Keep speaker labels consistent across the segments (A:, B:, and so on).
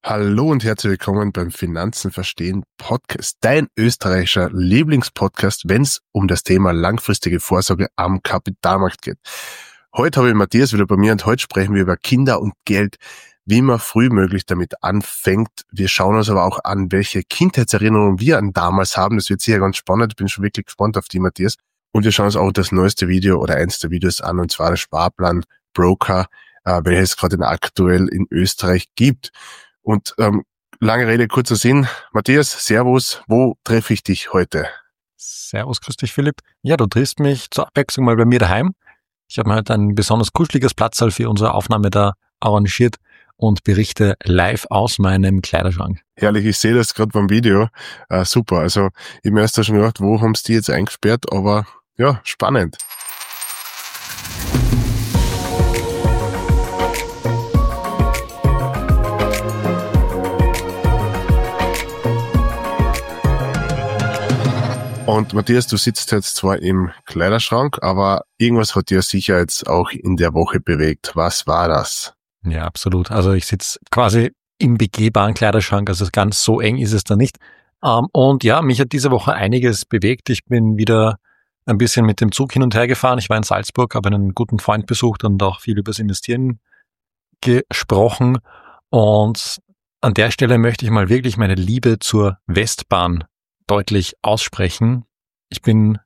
A: Hallo und herzlich willkommen beim Finanzen verstehen Podcast, dein österreichischer Lieblingspodcast, wenn es um das Thema langfristige Vorsorge am Kapitalmarkt geht. Heute habe ich Matthias wieder bei mir und heute sprechen wir über Kinder und Geld, wie man frühmöglich damit anfängt. Wir schauen uns aber auch an, welche Kindheitserinnerungen wir an damals haben. Das wird sicher ganz spannend. Ich bin schon wirklich gespannt auf die, Matthias. Und wir schauen uns auch das neueste Video oder eins der Videos an, und zwar der Sparplan Broker, welches es gerade aktuell in Österreich gibt. Und lange Rede, kurzer Sinn. Matthias, servus, wo treffe ich dich heute?
B: Servus, grüß dich Philipp. Ja, du triffst mich zur Abwechslung mal bei mir daheim. Ich habe mir halt ein besonders kuscheliges Platzsaal für unsere Aufnahme da arrangiert und berichte live aus meinem Kleiderschrank.
A: Herrlich, ich sehe das gerade beim Video. Super, also ich habe mir erst schon gedacht, wo haben sie die jetzt eingesperrt, aber ja, spannend. Und Matthias, du sitzt jetzt zwar im Kleiderschrank, aber irgendwas hat dir sicher jetzt auch in der Woche bewegt. Was war das?
B: Ja, absolut. Also ich sitze quasi im begehbaren Kleiderschrank, also ganz so eng ist es da nicht. Und ja, mich hat diese Woche einiges bewegt. Ich bin wieder ein bisschen mit dem Zug hin und her gefahren. Ich war in Salzburg, habe einen guten Freund besucht und auch viel über das Investieren gesprochen. Und an der Stelle möchte ich mal wirklich meine Liebe zur Westbahn deutlich aussprechen. Ich bin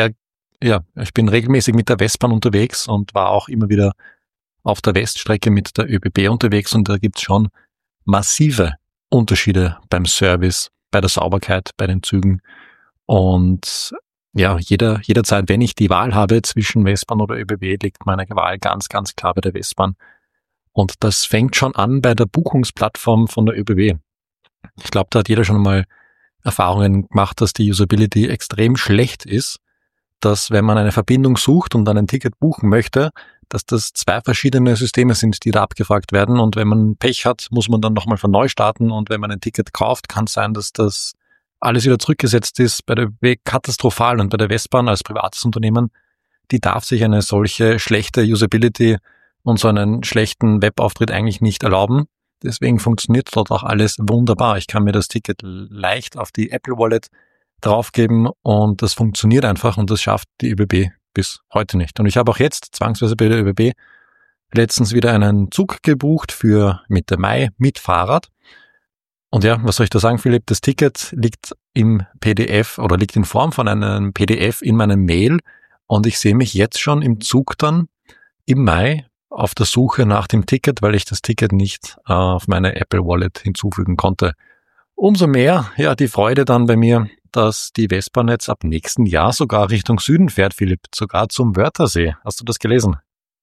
B: regelmäßig mit der Westbahn unterwegs und war auch immer wieder auf der Weststrecke mit der ÖBB unterwegs, und da gibt's schon massive Unterschiede beim Service, bei der Sauberkeit, bei den Zügen. Und ja, jederzeit, wenn ich die Wahl habe zwischen Westbahn oder ÖBB, liegt meine Wahl ganz, ganz klar bei der Westbahn. Und das fängt schon an bei der Buchungsplattform von der ÖBB. Ich glaube, da hat jeder schon mal Erfahrungen gemacht, dass die Usability extrem schlecht ist, dass wenn man eine Verbindung sucht und dann ein Ticket buchen möchte, dass das zwei verschiedene Systeme sind, die da abgefragt werden, und wenn man Pech hat, muss man dann nochmal von neu starten, und wenn man ein Ticket kauft, kann es sein, dass das alles wieder zurückgesetzt ist. Bei der ÖBB katastrophal, und bei der Westbahn als privates Unternehmen, die darf sich eine solche schlechte Usability und so einen schlechten Webauftritt eigentlich nicht erlauben. Deswegen funktioniert dort auch alles wunderbar. Ich kann mir das Ticket leicht auf die Apple Wallet draufgeben und das funktioniert einfach, und das schafft die ÖBB bis heute nicht. Und ich habe auch jetzt zwangsweise bei der ÖBB letztens wieder einen Zug gebucht für Mitte Mai mit Fahrrad. Und ja, was soll ich da sagen, Philipp? Das Ticket liegt im PDF oder liegt in Form von einem PDF in meinem Mail, und ich sehe mich jetzt schon im Zug dann im Mai auf der Suche nach dem Ticket, weil ich das Ticket nicht auf meine Apple Wallet hinzufügen konnte. Umso mehr, ja, die Freude dann bei mir, dass die Westbahn jetzt ab nächsten Jahr sogar Richtung Süden fährt, Philipp, sogar zum Wörthersee. Hast du das gelesen?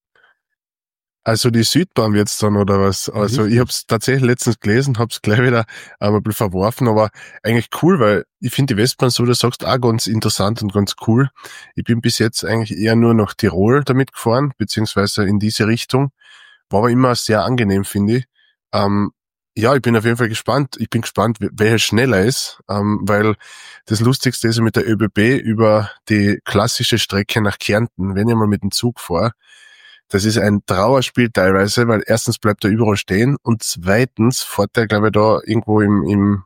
A: Also die Südbahn wird's dann, oder was? Also ich habe es tatsächlich letztens gelesen, habe es gleich wieder ein bisschen verworfen, aber eigentlich cool, weil ich finde die Westbahn, so du sagst, auch ganz interessant und ganz cool. Ich bin bis jetzt eigentlich eher nur nach Tirol damit gefahren, beziehungsweise in diese Richtung. War aber immer sehr angenehm, finde ich. Ja, ich bin auf jeden Fall gespannt. Ich bin gespannt, welcher schneller ist, weil das Lustigste ist mit der ÖBB über die klassische Strecke nach Kärnten, wenn ich mal mit dem Zug fahre. Das ist ein Trauerspiel teilweise, weil erstens bleibt er überall stehen und zweitens fährt er, glaube ich, da irgendwo im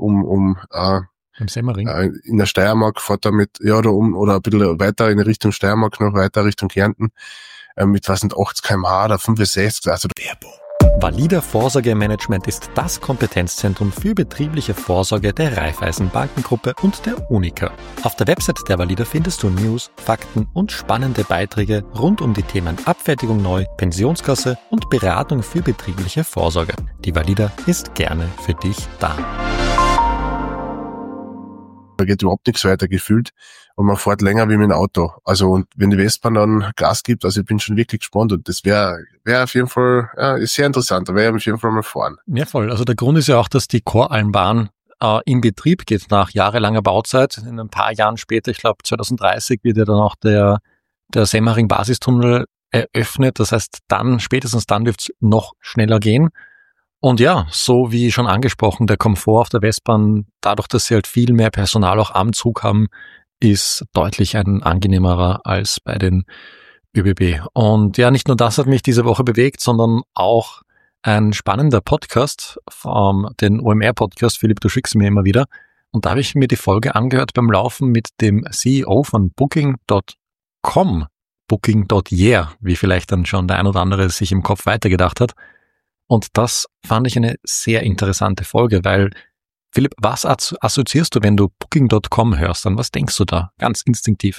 B: Semmering.
A: In der Steiermark fährt er oder ein bisschen weiter in Richtung Steiermark, noch weiter Richtung Kärnten, mit 80 km/h oder 65, also Werbung.
B: Valida Vorsorgemanagement ist das Kompetenzzentrum für betriebliche Vorsorge der Raiffeisen Bankengruppe und der Unica. Auf der Website der Valida findest du News, Fakten und spannende Beiträge rund um die Themen Abfertigung neu, Pensionskasse und Beratung für betriebliche Vorsorge. Die Valida ist gerne für dich da.
A: Da geht überhaupt nichts weiter gefühlt und man fährt länger wie mit dem Auto. Also, und wenn die Westbahn dann Gas gibt, also ich bin schon wirklich gespannt, und das wäre auf jeden Fall, ist sehr interessant, da werde ich auf jeden Fall mal fahren.
B: Ja, voll. Also der Grund ist ja auch, dass die Koralmbahn in Betrieb geht nach jahrelanger Bauzeit. In ein paar Jahren später, ich glaube 2030, wird ja dann auch der Semmering-Basistunnel eröffnet. Das heißt, spätestens dann dürfte es noch schneller gehen. Und ja, so wie schon angesprochen, der Komfort auf der Westbahn, dadurch, dass sie halt viel mehr Personal auch am Zug haben, ist deutlich ein angenehmerer als bei den ÖBB. Und ja, nicht nur das hat mich diese Woche bewegt, sondern auch ein spannender Podcast, den OMR-Podcast, Philipp, du schickst mir immer wieder. Und da habe ich mir die Folge angehört beim Laufen mit dem CEO von Booking.com, Booking.yeah, wie vielleicht dann schon der ein oder andere sich im Kopf weitergedacht hat. Und das fand ich eine sehr interessante Folge, weil, Philipp, was assoziierst du, wenn du Booking.com hörst? An was denkst du da? Ganz instinktiv.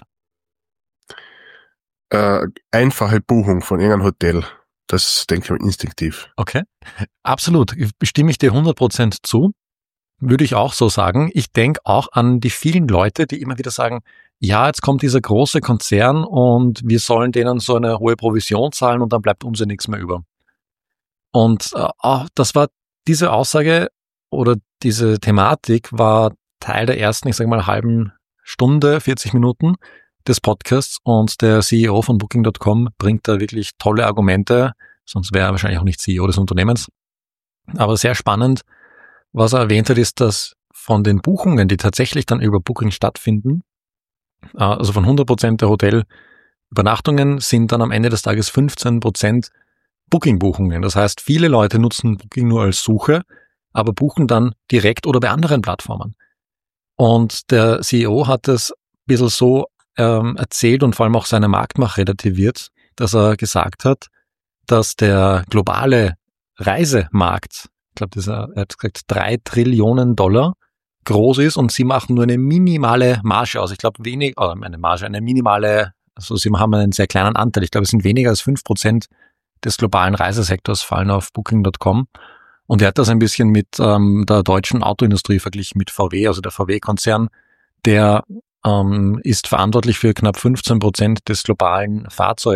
A: Einfache Buchung von irgendeinem Hotel. Das denke ich instinktiv.
B: Okay, absolut. Stimme ich dir 100% zu. Würde ich auch so sagen. Ich denke auch an die vielen Leute, die immer wieder sagen, ja, jetzt kommt dieser große Konzern und wir sollen denen so eine hohe Provision zahlen und dann bleibt uns ja nichts mehr über. Und das war diese Aussage oder diese Thematik war Teil der ersten, ich sage mal, halben Stunde, 40 Minuten des Podcasts und der CEO von Booking.com bringt da wirklich tolle Argumente, sonst wäre er wahrscheinlich auch nicht CEO des Unternehmens. Aber sehr spannend, was er erwähnt hat, ist, dass von den Buchungen, die tatsächlich dann über Booking stattfinden, also von 100% der Hotelübernachtungen sind dann am Ende des Tages 15% Booking-Buchungen. Das heißt, viele Leute nutzen Booking nur als Suche, aber buchen dann direkt oder bei anderen Plattformen. Und der CEO hat es ein bisschen so erzählt und vor allem auch seine Marktmacht relativiert, dass er gesagt hat, dass der globale Reisemarkt, ich glaube, er hat gesagt, 3 Trillionen Dollar groß ist und sie machen nur eine minimale Marge aus. Ich glaube, eine minimale, also sie haben einen sehr kleinen Anteil. Ich glaube, es sind weniger als 5% des globalen Reisesektors fallen auf Booking.com. Und er hat das ein bisschen mit der deutschen Autoindustrie verglichen, mit VW, also der VW-Konzern, der ist verantwortlich für knapp 15% des globalen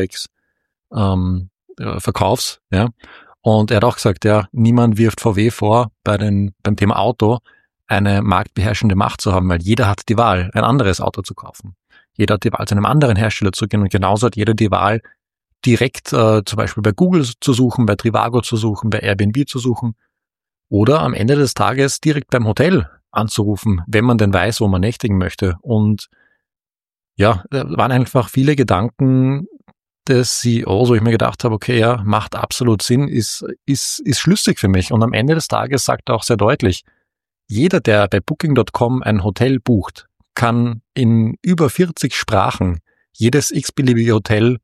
B: Verkaufs, ja. Und er hat auch gesagt, ja, niemand wirft VW vor, beim Thema Auto eine marktbeherrschende Macht zu haben, weil jeder hat die Wahl, ein anderes Auto zu kaufen. Jeder hat die Wahl, zu einem anderen Hersteller zu gehen und genauso hat jeder die Wahl, direkt zum Beispiel bei Google zu suchen, bei Trivago zu suchen, bei Airbnb zu suchen oder am Ende des Tages direkt beim Hotel anzurufen, wenn man denn weiß, wo man nächtigen möchte. Und ja, da waren einfach viele Gedanken des CEOs, wo ich mir gedacht habe, okay, ja, macht absolut Sinn, ist schlüssig für mich. Und am Ende des Tages sagt er auch sehr deutlich, jeder, der bei Booking.com ein Hotel bucht, kann in über 40 Sprachen jedes x-beliebige Hotel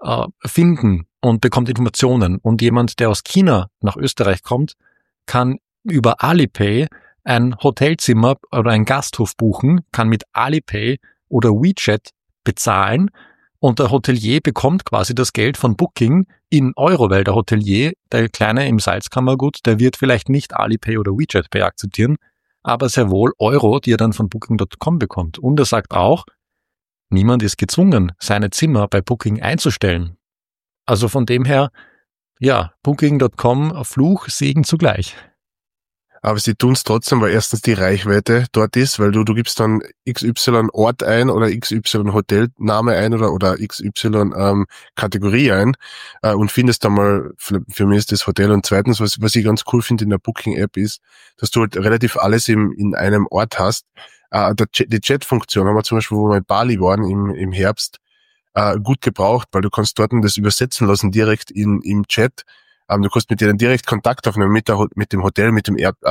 B: finden und bekommt Informationen. Und jemand, der aus China nach Österreich kommt, kann über Alipay ein Hotelzimmer oder einen Gasthof buchen, kann mit Alipay oder WeChat bezahlen und der Hotelier bekommt quasi das Geld von Booking in Euro, weil der Hotelier, der Kleine im Salzkammergut, der wird vielleicht nicht Alipay oder WeChat Pay akzeptieren, aber sehr wohl Euro, die er dann von Booking.com bekommt. Und er sagt auch, niemand ist gezwungen, seine Zimmer bei Booking einzustellen. Also von dem her, ja, Booking.com, Fluch, Segen zugleich.
A: Aber sie tun es trotzdem, weil erstens die Reichweite dort ist, weil du gibst dann XY Ort ein oder XY Hotelname ein oder XY Kategorie ein und findest dann mal, für mich ist das Hotel. Und zweitens, was ich ganz cool finde in der Booking-App ist, dass du halt relativ alles in einem Ort hast. Die Chat-Funktion haben wir zum Beispiel, wo wir in Bali waren im Herbst, gut gebraucht, weil du kannst dort das übersetzen lassen direkt im Chat. Du kannst mit denen direkt Kontakt aufnehmen mit dem Hotel, mit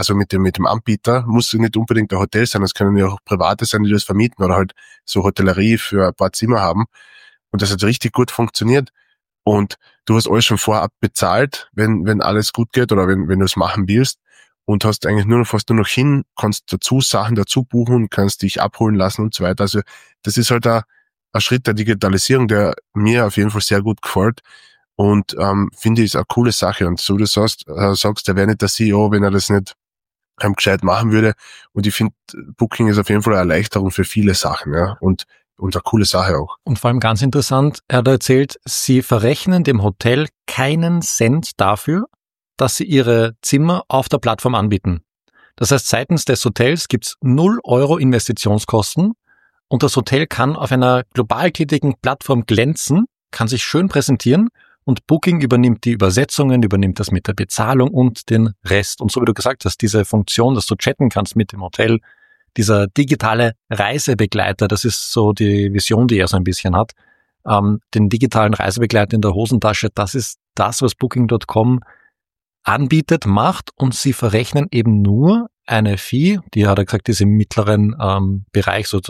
A: dem Anbieter. Muss nicht unbedingt ein Hotel sein, das können ja auch Private sein, die das vermieten oder halt so Hotellerie für ein paar Zimmer haben. Und das hat richtig gut funktioniert. Und du hast alles schon vorab bezahlt, wenn alles gut geht oder wenn du es machen willst. Und hast eigentlich fast nur noch hin, kannst Sachen dazu buchen, kannst dich abholen lassen und so weiter. Also das ist halt ein Schritt der Digitalisierung, der mir auf jeden Fall sehr gut gefällt. Und finde ich, ist eine coole Sache. Und so du sagst, der wäre nicht der CEO, wenn er das nicht gescheit machen würde. Und ich finde, Booking ist auf jeden Fall eine Erleichterung für viele Sachen, ja. Und eine coole Sache auch.
B: Und vor allem ganz interessant, er hat erzählt, sie verrechnen dem Hotel keinen Cent dafür, dass sie ihre Zimmer auf der Plattform anbieten. Das heißt, seitens des Hotels gibt's 0 Euro Investitionskosten und das Hotel kann auf einer global tätigen Plattform glänzen, kann sich schön präsentieren und Booking übernimmt die Übersetzungen, übernimmt das mit der Bezahlung und den Rest. Und so wie du gesagt hast, diese Funktion, dass du chatten kannst mit dem Hotel, dieser digitale Reisebegleiter, das ist so die Vision, die er so ein bisschen hat, den digitalen Reisebegleiter in der Hosentasche, das ist das, was Booking.com anbietet, macht und sie verrechnen eben nur eine Fee, die hat er gesagt, ist im mittleren Bereich, so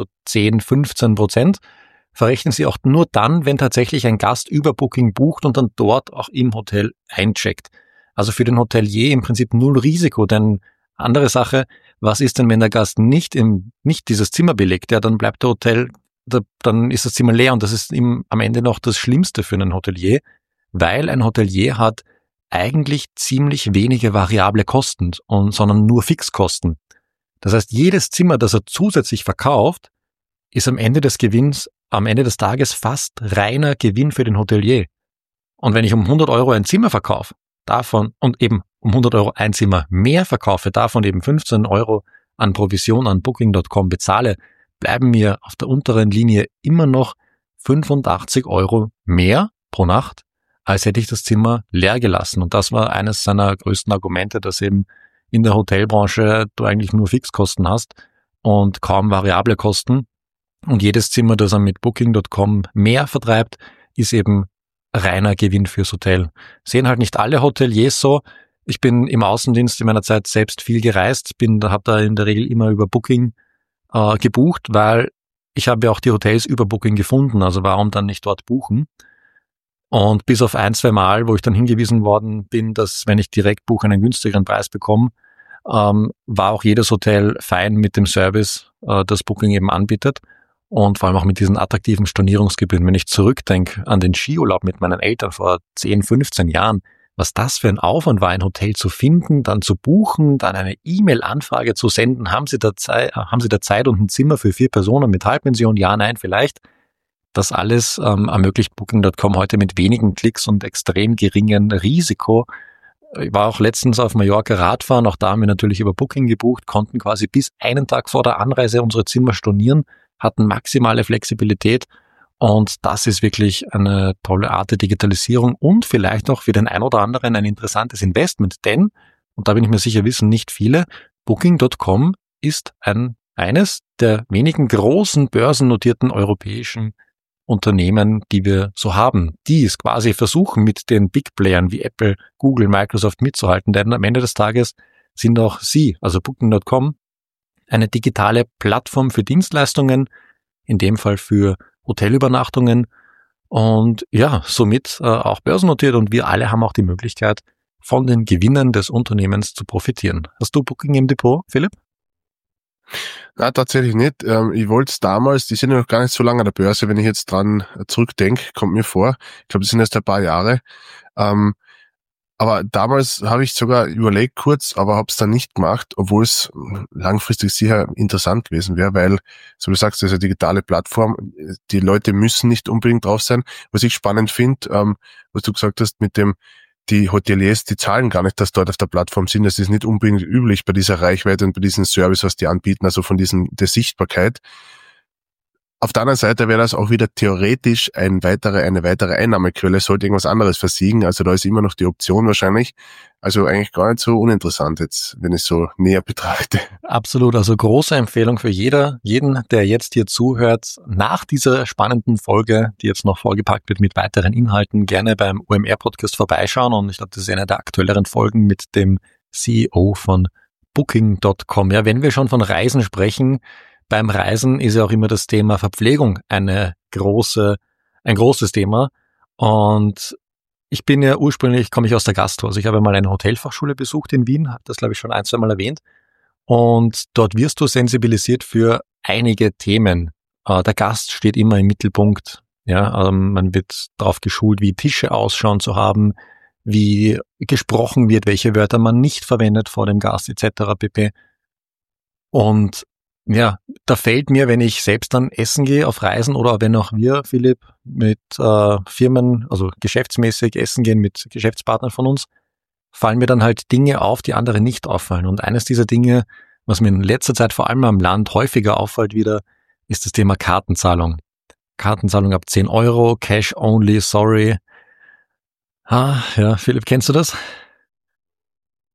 B: 10-15%, verrechnen sie auch nur dann, wenn tatsächlich ein Gast über Booking bucht und dann dort auch im Hotel eincheckt. Also für den Hotelier im Prinzip null Risiko, denn andere Sache, was ist denn, wenn der Gast nicht dieses Zimmer belegt? Ja, dann bleibt der Hotel, dann ist das Zimmer leer und das ist ihm am Ende noch das Schlimmste für einen Hotelier, weil ein Hotelier hat eigentlich ziemlich wenige variable Kosten, sondern nur Fixkosten. Das heißt, jedes Zimmer, das er zusätzlich verkauft, ist am Ende des Tages fast reiner Gewinn für den Hotelier. Und wenn ich um 100 Euro ein Zimmer verkaufe, davon und eben um 100 Euro ein Zimmer mehr verkaufe, davon eben 15 Euro an Provision an Booking.com bezahle, bleiben mir auf der unteren Linie immer noch 85 Euro mehr pro Nacht, als hätte ich das Zimmer leer gelassen. Und das war eines seiner größten Argumente, dass eben in der Hotelbranche du eigentlich nur Fixkosten hast und kaum variable Kosten. Und jedes Zimmer, das er mit Booking.com mehr vertreibt, ist eben reiner Gewinn fürs Hotel. Sehen halt nicht alle Hoteliers so. Ich bin im Außendienst in meiner Zeit selbst viel gereist, habe da in der Regel immer über Booking gebucht, weil ich habe ja auch die Hotels über Booking gefunden, also warum dann nicht dort buchen? Und bis auf 1-2 Mal, wo ich dann hingewiesen worden bin, dass wenn ich direkt buche, einen günstigeren Preis bekomme, war auch jedes Hotel fein mit dem Service, das Booking eben anbietet. Und vor allem auch mit diesen attraktiven Stornierungsgebühren. Wenn ich zurückdenke an den Skiurlaub mit meinen Eltern vor 10, 15 Jahren, was das für ein Aufwand war, ein Hotel zu finden, dann zu buchen, dann eine E-Mail-Anfrage zu senden, haben Sie da Zeit und ein Zimmer für 4 Personen mit Halbpension? Ja, nein, vielleicht. Das alles ermöglicht Booking.com heute mit wenigen Klicks und extrem geringem Risiko. Ich war auch letztens auf Mallorca Radfahren, auch da haben wir natürlich über Booking gebucht, konnten quasi bis einen Tag vor der Anreise unsere Zimmer stornieren, hatten maximale Flexibilität und das ist wirklich eine tolle Art der Digitalisierung und vielleicht auch für den ein oder anderen ein interessantes Investment, denn, und da bin ich mir sicher, wissen nicht viele, Booking.com ist eines der wenigen großen börsennotierten europäischen Unternehmen, die wir so haben, die es quasi versuchen, mit den Big Playern wie Apple, Google, Microsoft mitzuhalten, denn am Ende des Tages sind auch sie, also Booking.com, eine digitale Plattform für Dienstleistungen, in dem Fall für Hotelübernachtungen und ja, somit auch börsennotiert und wir alle haben auch die Möglichkeit, von den Gewinnen des Unternehmens zu profitieren. Hast du Booking im Depot, Philipp?
A: Na, tatsächlich nicht. Ich wollte es damals, die sind ja noch gar nicht so lange an der Börse, wenn ich jetzt dran zurückdenke, kommt mir vor. Ich glaube, das sind erst ein paar Jahre. Aber damals habe ich sogar überlegt kurz, aber habe es dann nicht gemacht, obwohl es langfristig sicher interessant gewesen wäre, weil, so du sagst, das ist eine digitale Plattform, die Leute müssen nicht unbedingt drauf sein. Was ich spannend finde, was du gesagt hast mit dem, die Hoteliers, die zahlen gar nicht, dass dort auf der Plattform sind. Das ist nicht unbedingt üblich bei dieser Reichweite und bei diesem Service, was die anbieten, also von der Sichtbarkeit. Auf der anderen Seite wäre das auch wieder theoretisch eine weitere Einnahmequelle, sollte irgendwas anderes versiegen. Also da ist immer noch die Option wahrscheinlich. Also eigentlich gar nicht so uninteressant jetzt, wenn ich so näher betrachte.
B: Absolut, also große Empfehlung für jeden, der jetzt hier zuhört, nach dieser spannenden Folge, die jetzt noch vorgepackt wird mit weiteren Inhalten, gerne beim OMR-Podcast vorbeischauen. Und ich glaube, das ist eine der aktuelleren Folgen mit dem CEO von Booking.com. Ja, wenn wir schon von Reisen sprechen, beim Reisen ist ja auch immer das Thema Verpflegung ein großes Thema. Und ich bin ja komme ich aus der Gastro. Also ich habe mal eine Hotelfachschule besucht in Wien, habe das glaube ich schon 1-2 Mal erwähnt. Und dort wirst du sensibilisiert für einige Themen. Der Gast steht immer im Mittelpunkt. Ja, man wird darauf geschult, wie Tische ausschauen zu haben, wie gesprochen wird, welche Wörter man nicht verwendet vor dem Gast etc. pp. Und ja, da fällt mir, wenn ich selbst dann essen gehe auf Reisen oder wenn auch wir, Philipp, mit Firmen, also geschäftsmäßig essen gehen mit Geschäftspartnern von uns, fallen mir dann halt Dinge auf, die andere nicht auffallen. Und eines dieser Dinge, was mir in letzter Zeit vor allem am Land häufiger auffällt wieder, ist das Thema Kartenzahlung. Kartenzahlung ab 10 Euro, Cash only, sorry. Ja, Philipp, kennst du das?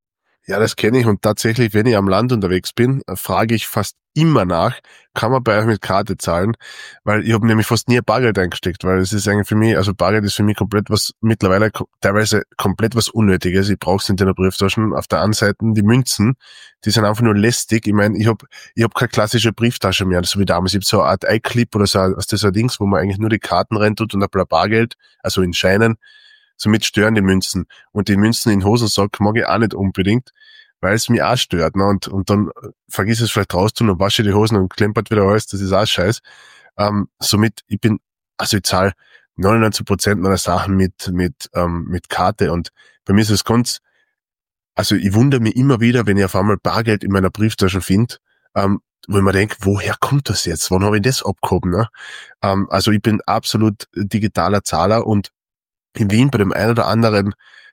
A: Ja, das kenne ich und tatsächlich, wenn ich am Land unterwegs bin, frage ich fast immer nach, kann man bei euch mit Karte zahlen? Weil ich habe nämlich fast nie Bargeld eingesteckt, weil es ist eigentlich für mich, also Bargeld ist für mich komplett was, mittlerweile teilweise komplett was Unnötiges. Ich brauche es nicht in der Brieftaschen. Auf der anderen Seite die Münzen, die sind einfach nur lästig. Ich meine, ich hab keine klassische Brieftasche mehr, so wie damals. Ich habe so eine Art iClip oder so, so ein Dings, wo man eigentlich nur die Karten rein tut und ein paar Bargeld, also in Scheinen. Somit stören die Münzen. Und die Münzen in den Hosensack mag ich auch nicht unbedingt, weil es mich auch stört. Ne? Und dann vergiss es vielleicht raustun und wasche die Hosen und klempert wieder alles, das ist auch scheiß. Somit, ich zahle 99% meiner Sachen mit Karte und bei mir ist es ganz, also ich wundere mich immer wieder, wenn ich auf einmal Bargeld in meiner Brieftasche finde, wo ich mir denke, woher kommt das jetzt? Wann habe ich das abgehoben? Ne? Also ich bin absolut digitaler Zahler und in Wien bei dem einen oder anderen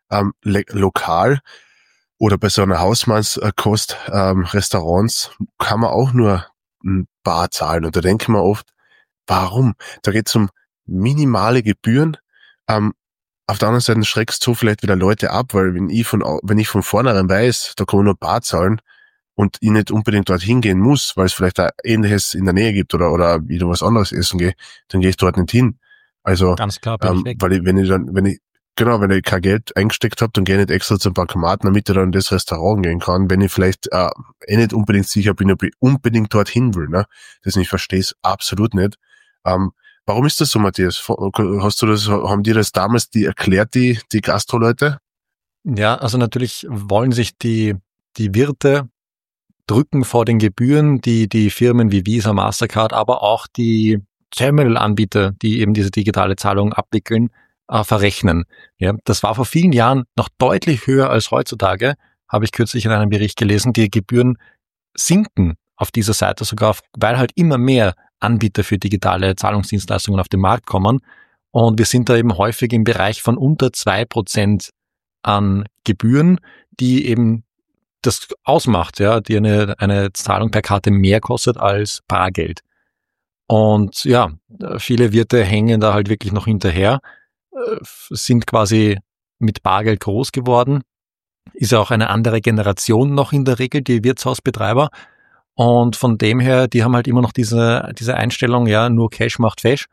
A: Lokal oder bei so einer Hausmannskost Restaurants kann man auch nur ein Bar zahlen. Und da denke ich mir oft, warum? Da geht es um minimale Gebühren. Auf der anderen Seite schreckst du vielleicht wieder Leute ab, weil wenn ich von vornherein weiß, da kann man nur Bar zahlen und ich nicht unbedingt dorthin gehen muss, weil es vielleicht ein Ähnliches in der Nähe gibt oder wieder was anderes essen gehe, dann gehe ich dort nicht hin. Also,
B: Ganz klar, bin ich weg.
A: weil wenn ich kein Geld eingesteckt habe, dann gehe ich nicht extra zum Bankomaten, damit ich dann in das Restaurant gehen kann, wenn ich vielleicht nicht unbedingt sicher bin, ob ich unbedingt dorthin will. Ne? Ich verstehe es absolut nicht. Warum ist das so, Matthias? Haben dir das damals erklärt, die Gastroleute?
B: Ja, also natürlich wollen sich die Wirte drücken vor den Gebühren, die Firmen wie Visa, Mastercard, aber auch die Terminal-Anbieter, die eben diese digitale Zahlung abwickeln, verrechnen. Ja, das war vor vielen Jahren noch deutlich höher als heutzutage, habe ich kürzlich in einem Bericht gelesen. Die Gebühren sinken auf dieser Seite sogar, weil halt immer mehr Anbieter für digitale Zahlungsdienstleistungen auf den Markt kommen. Und wir sind da eben häufig im Bereich von unter 2% an Gebühren, die eben das ausmacht, ja, die eine Zahlung per Karte mehr kostet als Bargeld. Und ja, viele Wirte hängen da halt wirklich noch hinterher, sind quasi mit Bargeld groß geworden. Ist ja auch eine andere Generation noch in der Regel, die Wirtshausbetreiber. Und von dem her, die haben halt immer noch diese Einstellung, ja, nur Cash macht fesch.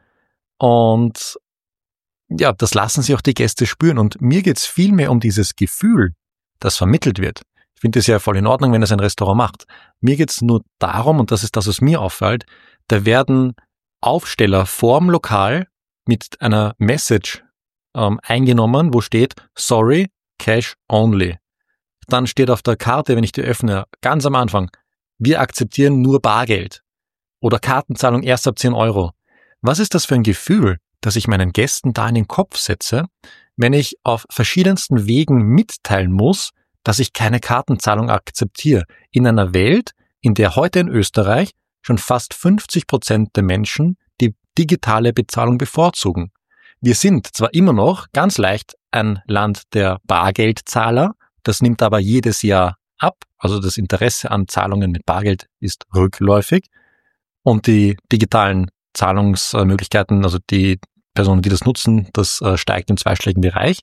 B: Und ja, das lassen sich auch die Gäste spüren. Und mir geht's viel mehr um dieses Gefühl, das vermittelt wird. Ich finde es ja voll in Ordnung, wenn es ein Restaurant macht. Mir geht's nur darum, und das ist das, was mir auffällt, da werden Aufsteller vorm Lokal mit einer Message eingenommen, wo steht, sorry, cash only. Dann steht auf der Karte, wenn ich die öffne, ganz am Anfang, wir akzeptieren nur Bargeld oder Kartenzahlung erst ab 10 Euro. Was ist das für ein Gefühl, das ich meinen Gästen da in den Kopf setze, wenn ich auf verschiedensten Wegen mitteilen muss, dass ich keine Kartenzahlung akzeptiere. In einer Welt, in der heute in Österreich schon fast 50% der Menschen die digitale Bezahlung bevorzugen. Wir sind zwar immer noch ganz leicht ein Land der Bargeldzahler, das nimmt aber jedes Jahr ab, also das Interesse an Zahlungen mit Bargeld ist rückläufig und die digitalen Zahlungsmöglichkeiten, also die Personen, die das nutzen, das steigt im zweistelligen Bereich.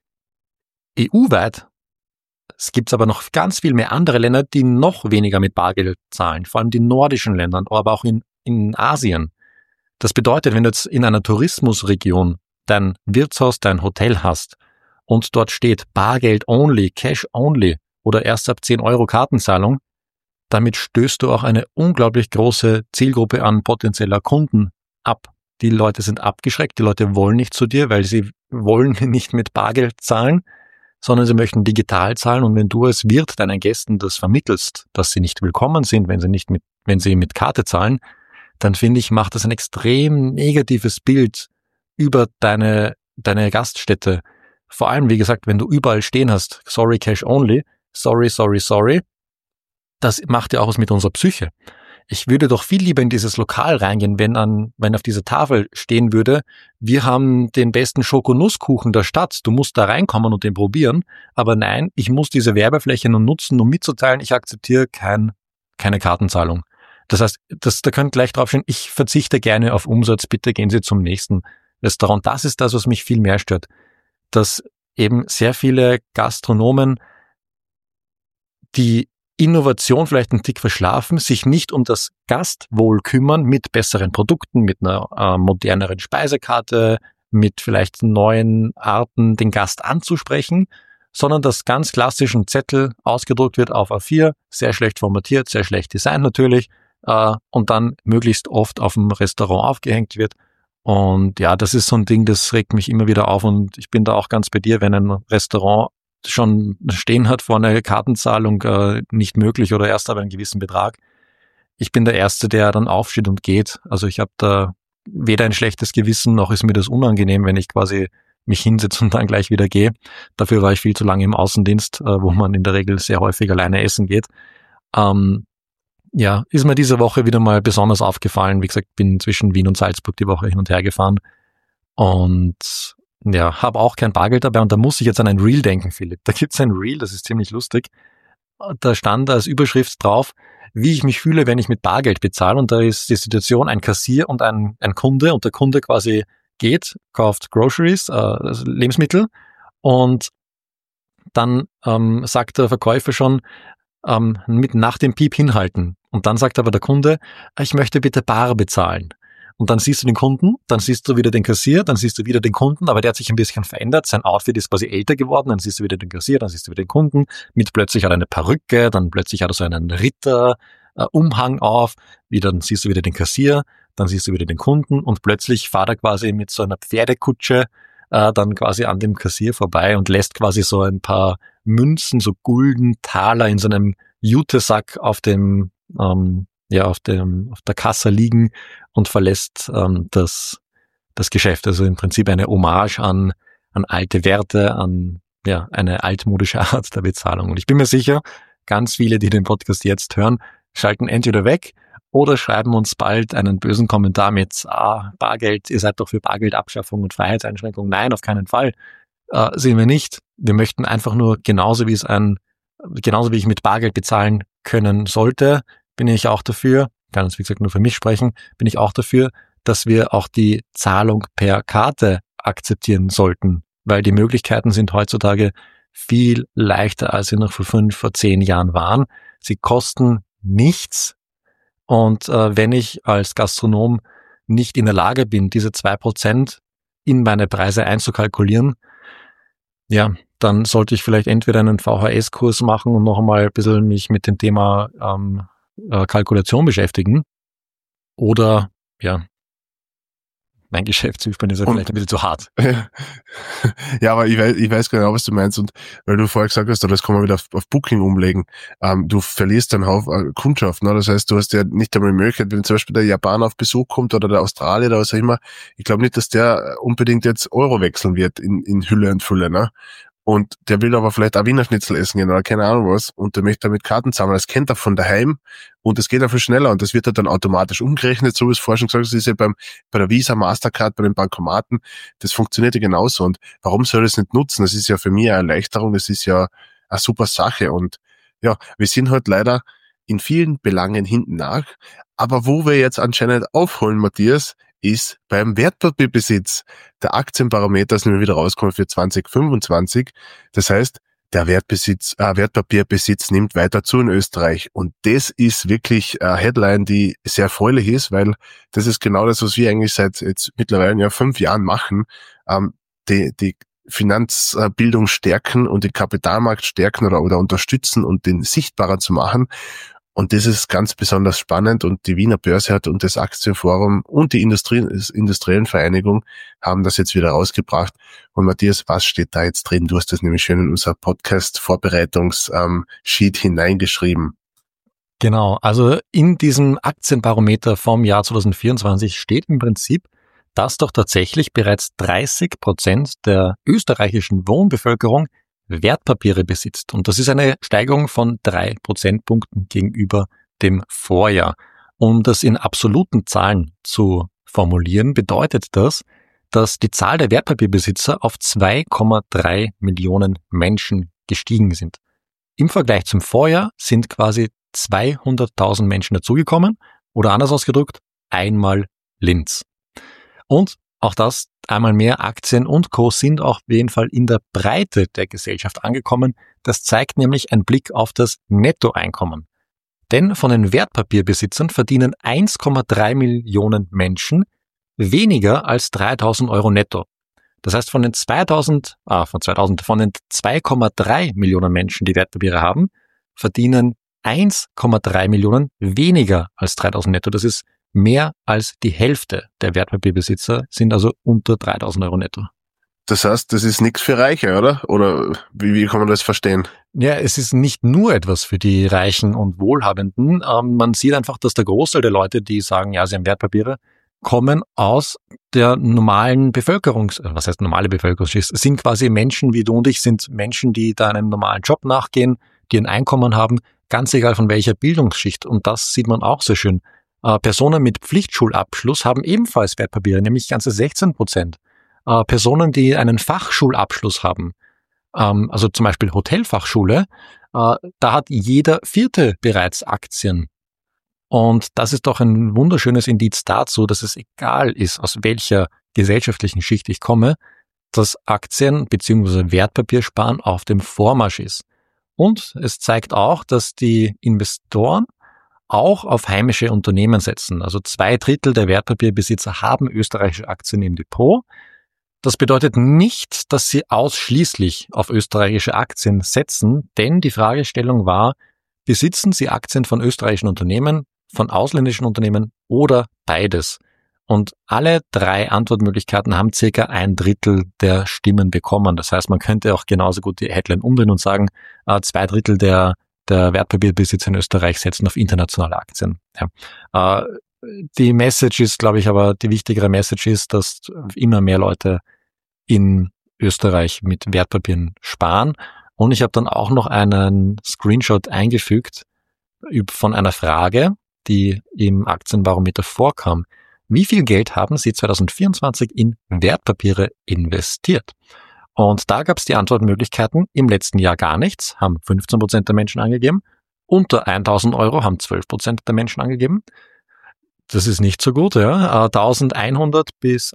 B: EU-weit es gibt aber noch ganz viel mehr andere Länder, die noch weniger mit Bargeld zahlen, vor allem die nordischen Länder, aber auch in Asien. Das bedeutet, wenn du jetzt in einer Tourismusregion dein Wirtshaus, dein Hotel hast und dort steht Bargeld only, Cash only oder erst ab 10 Euro Kartenzahlung, damit stößt du auch eine unglaublich große Zielgruppe an potenzieller Kunden ab. Die Leute sind abgeschreckt, die Leute wollen nicht zu dir, weil sie wollen nicht mit Bargeld zahlen, sondern sie möchten digital zahlen. Und wenn du als Wirt deinen Gästen das vermittelst, dass sie nicht willkommen sind, wenn sie mit Karte zahlen, dann finde ich, macht das ein extrem negatives Bild über deine Gaststätte. Vor allem, wie gesagt, wenn du überall stehen hast, sorry, cash only, sorry, sorry, sorry, das macht ja auch was mit unserer Psyche. Ich würde doch viel lieber in dieses Lokal reingehen, wenn auf dieser Tafel stehen würde, wir haben den besten Schokonusskuchen der Stadt, du musst da reinkommen und den probieren, aber nein, ich muss diese Werbefläche nur nutzen, um mitzuteilen, ich akzeptiere keine Kartenzahlung. Das heißt, da könnt gleich draufstehen, ich verzichte gerne auf Umsatz, bitte gehen Sie zum nächsten Restaurant. Das ist das, was mich viel mehr stört, dass eben sehr viele Gastronomen die Innovation vielleicht einen Tick verschlafen, sich nicht um das Gastwohl kümmern mit besseren Produkten, mit einer moderneren Speisekarte, mit vielleicht neuen Arten, den Gast anzusprechen, sondern dass ganz klassisch ein Zettel ausgedruckt wird auf A4, sehr schlecht formatiert, sehr schlecht designt natürlich, und dann möglichst oft auf dem Restaurant aufgehängt wird. Und ja, das ist so ein Ding, das regt mich immer wieder auf, und ich bin da auch ganz bei dir, wenn ein Restaurant schon stehen hat vor einer Kartenzahlung, nicht möglich oder erst ab einem gewissen Betrag. Ich bin der Erste, der dann aufsteht und geht. Also ich habe da weder ein schlechtes Gewissen, noch ist mir das unangenehm, wenn ich quasi mich hinsetze und dann gleich wieder gehe. Dafür war ich viel zu lange im Außendienst, wo man in der Regel sehr häufig alleine essen geht. Ja, ist mir diese Woche wieder mal besonders aufgefallen. Wie gesagt, bin zwischen Wien und Salzburg die Woche hin und her gefahren und ja, habe auch kein Bargeld dabei, und da muss ich jetzt an ein Reel denken, Philipp. Da gibt's ein Reel, das ist ziemlich lustig. Da stand als Überschrift drauf, wie ich mich fühle, wenn ich mit Bargeld bezahle, und da ist die Situation ein Kassier und ein Kunde, und der Kunde quasi geht, kauft Groceries, also Lebensmittel, und dann sagt der Verkäufer schon, mit nach dem Piep hinhalten. Und dann sagt aber der Kunde, ich möchte bitte bar bezahlen. Und dann siehst du den Kunden, dann siehst du wieder den Kassier, dann siehst du wieder den Kunden, aber der hat sich ein bisschen verändert, sein Outfit ist quasi älter geworden, dann siehst du wieder den Kassier, dann siehst du wieder den Kunden, mit plötzlich hat er eine Perücke, dann plötzlich hat er so einen Ritter-Umhang auf, dann siehst du wieder den Kassier, dann siehst du wieder den Kunden, und plötzlich fährt er quasi mit so einer Pferdekutsche dann quasi an dem Kassier vorbei und lässt quasi so ein paar Münzen, so Gulden, Taler in so einem Jutesack auf der Kasse liegen und verlässt das Geschäft. Also im Prinzip eine Hommage an alte Werte, an eine altmodische Art der Bezahlung. Und ich bin mir sicher, ganz viele, die den Podcast jetzt hören, schalten entweder weg oder schreiben uns bald einen bösen Kommentar mit Bargeld, ihr seid doch für Bargeldabschaffung und Freiheitseinschränkung. Nein, auf keinen Fall. Sind wir nicht. Wir möchten einfach nur genauso wie ich mit Bargeld bezahlen können sollte, bin ich auch dafür, kann jetzt wie gesagt nur für mich sprechen, bin ich auch dafür, dass wir auch die Zahlung per Karte akzeptieren sollten, weil die Möglichkeiten sind heutzutage viel leichter, als sie noch vor 5, vor 10 Jahren waren. Sie kosten nichts, und wenn ich als Gastronom nicht in der Lage bin, diese 2% in meine Preise einzukalkulieren, ja, dann sollte ich vielleicht entweder einen VHS-Kurs machen und noch einmal ein bisschen mich mit dem Thema Kalkulation beschäftigen, oder mein Geschäftsführer ist ja vielleicht ein bisschen zu hart.
A: Ja, aber ich weiß genau, was du meinst, und weil du vorher gesagt hast, das kann man wieder auf Booking umlegen, du verlierst einen Haufen Kundschaft, ne? Das heißt, du hast ja nicht einmal die Möglichkeit, wenn zum Beispiel der Japaner auf Besuch kommt oder der Australier oder was auch immer, ich glaube nicht, dass der unbedingt jetzt Euro wechseln wird in Hülle und Fülle, ne? Und der will aber vielleicht auch Wiener Schnitzel essen gehen oder keine Ahnung was, und der möchte damit Karten zahlen. Das kennt er von daheim, und das geht einfach schneller, und das wird dann automatisch umgerechnet, so wie es vorher schon gesagt hast, das ist ja bei der Visa, Mastercard, bei den Bankomaten, das funktioniert ja genauso, und warum soll das nicht nutzen? Das ist ja für mich eine Erleichterung, das ist ja eine super Sache, und ja, wir sind halt leider in vielen Belangen hinten nach, aber wo wir jetzt anscheinend aufholen, Matthias, ist beim Wertpapierbesitz. Der Aktienbarometer ist nämlich wieder rausgekommen für 2025. Das heißt, der Wertpapierbesitz nimmt weiter zu in Österreich. Und das ist wirklich eine Headline, die sehr erfreulich ist, weil das ist genau das, was wir eigentlich seit jetzt mittlerweile 5 Jahren machen. Die Finanzbildung stärken und den Kapitalmarkt stärken oder unterstützen und den sichtbarer zu machen. Und das ist ganz besonders spannend, und die Wiener Börse hat und das Aktienforum und die Industriellen Vereinigung haben das jetzt wieder rausgebracht. Und Matthias, was steht da jetzt drin? Du hast das nämlich schön in unser Podcast-Vorbereitungs-Sheet hineingeschrieben.
B: Genau, also in diesem Aktienbarometer vom Jahr 2024 steht im Prinzip, dass doch tatsächlich bereits 30% der österreichischen Wohnbevölkerung Wertpapiere besitzt. Und das ist eine Steigerung von 3 Prozentpunkten gegenüber dem Vorjahr. Um das in absoluten Zahlen zu formulieren, bedeutet das, dass die Zahl der Wertpapierbesitzer auf 2,3 Millionen Menschen gestiegen sind. Im Vergleich zum Vorjahr sind quasi 200.000 Menschen dazugekommen, oder anders ausgedrückt, einmal Linz. Und auch das einmal mehr, Aktien und Co. sind auch auf jeden Fall in der Breite der Gesellschaft angekommen. Das zeigt nämlich ein Blick auf das Nettoeinkommen. Denn von den Wertpapierbesitzern verdienen 1,3 Millionen Menschen weniger als 3.000 Euro netto. Das heißt, von den 2,3 Millionen Menschen, die Wertpapiere haben, verdienen 1,3 Millionen weniger als 3.000 netto. Das ist mehr als die Hälfte der Wertpapierbesitzer sind also unter 3.000 Euro netto.
A: Das heißt, das ist nichts für Reiche, oder? Oder wie kann man das verstehen?
B: Ja, es ist nicht nur etwas für die Reichen und Wohlhabenden. Man sieht einfach, dass der Großteil der Leute, die sagen, ja, sie haben Wertpapiere, kommen aus der normalen was heißt normale Bevölkerungsschicht? Es sind quasi Menschen wie du und ich, sind Menschen, die da einem normalen Job nachgehen, die ein Einkommen haben, ganz egal von welcher Bildungsschicht. Und das sieht man auch sehr schön. Personen mit Pflichtschulabschluss haben ebenfalls Wertpapiere, nämlich ganze 16%. Personen, die einen Fachschulabschluss haben, also zum Beispiel Hotelfachschule, da hat jeder Vierte bereits Aktien. Und das ist doch ein wunderschönes Indiz dazu, dass es egal ist, aus welcher gesellschaftlichen Schicht ich komme, dass Aktien bzw. Wertpapiersparen auf dem Vormarsch ist. Und es zeigt auch, dass die Investoren auch auf heimische Unternehmen setzen. Also 2/3 der Wertpapierbesitzer haben österreichische Aktien im Depot. Das bedeutet nicht, dass sie ausschließlich auf österreichische Aktien setzen, denn die Fragestellung war, besitzen sie Aktien von österreichischen Unternehmen, von ausländischen Unternehmen oder beides? Und alle 3 Antwortmöglichkeiten haben circa 1/3 der Stimmen bekommen. Das heißt, man könnte auch genauso gut die Headline umdrehen und sagen, 2/3 der Wertpapierbesitzer in Österreich setzen auf internationale Aktien. Ja. Die Message ist, glaube ich, aber die wichtigere Message ist, dass immer mehr Leute in Österreich mit Wertpapieren sparen. Und ich habe dann auch noch einen Screenshot eingefügt von einer Frage, die im Aktienbarometer vorkam. Wie viel Geld haben Sie 2024 in Wertpapiere investiert? Und da gab es die Antwortmöglichkeiten, im letzten Jahr gar nichts, haben 15% der Menschen angegeben. Unter 1.000 Euro haben 12% der Menschen angegeben. Das ist nicht so gut, ja. 1.100 bis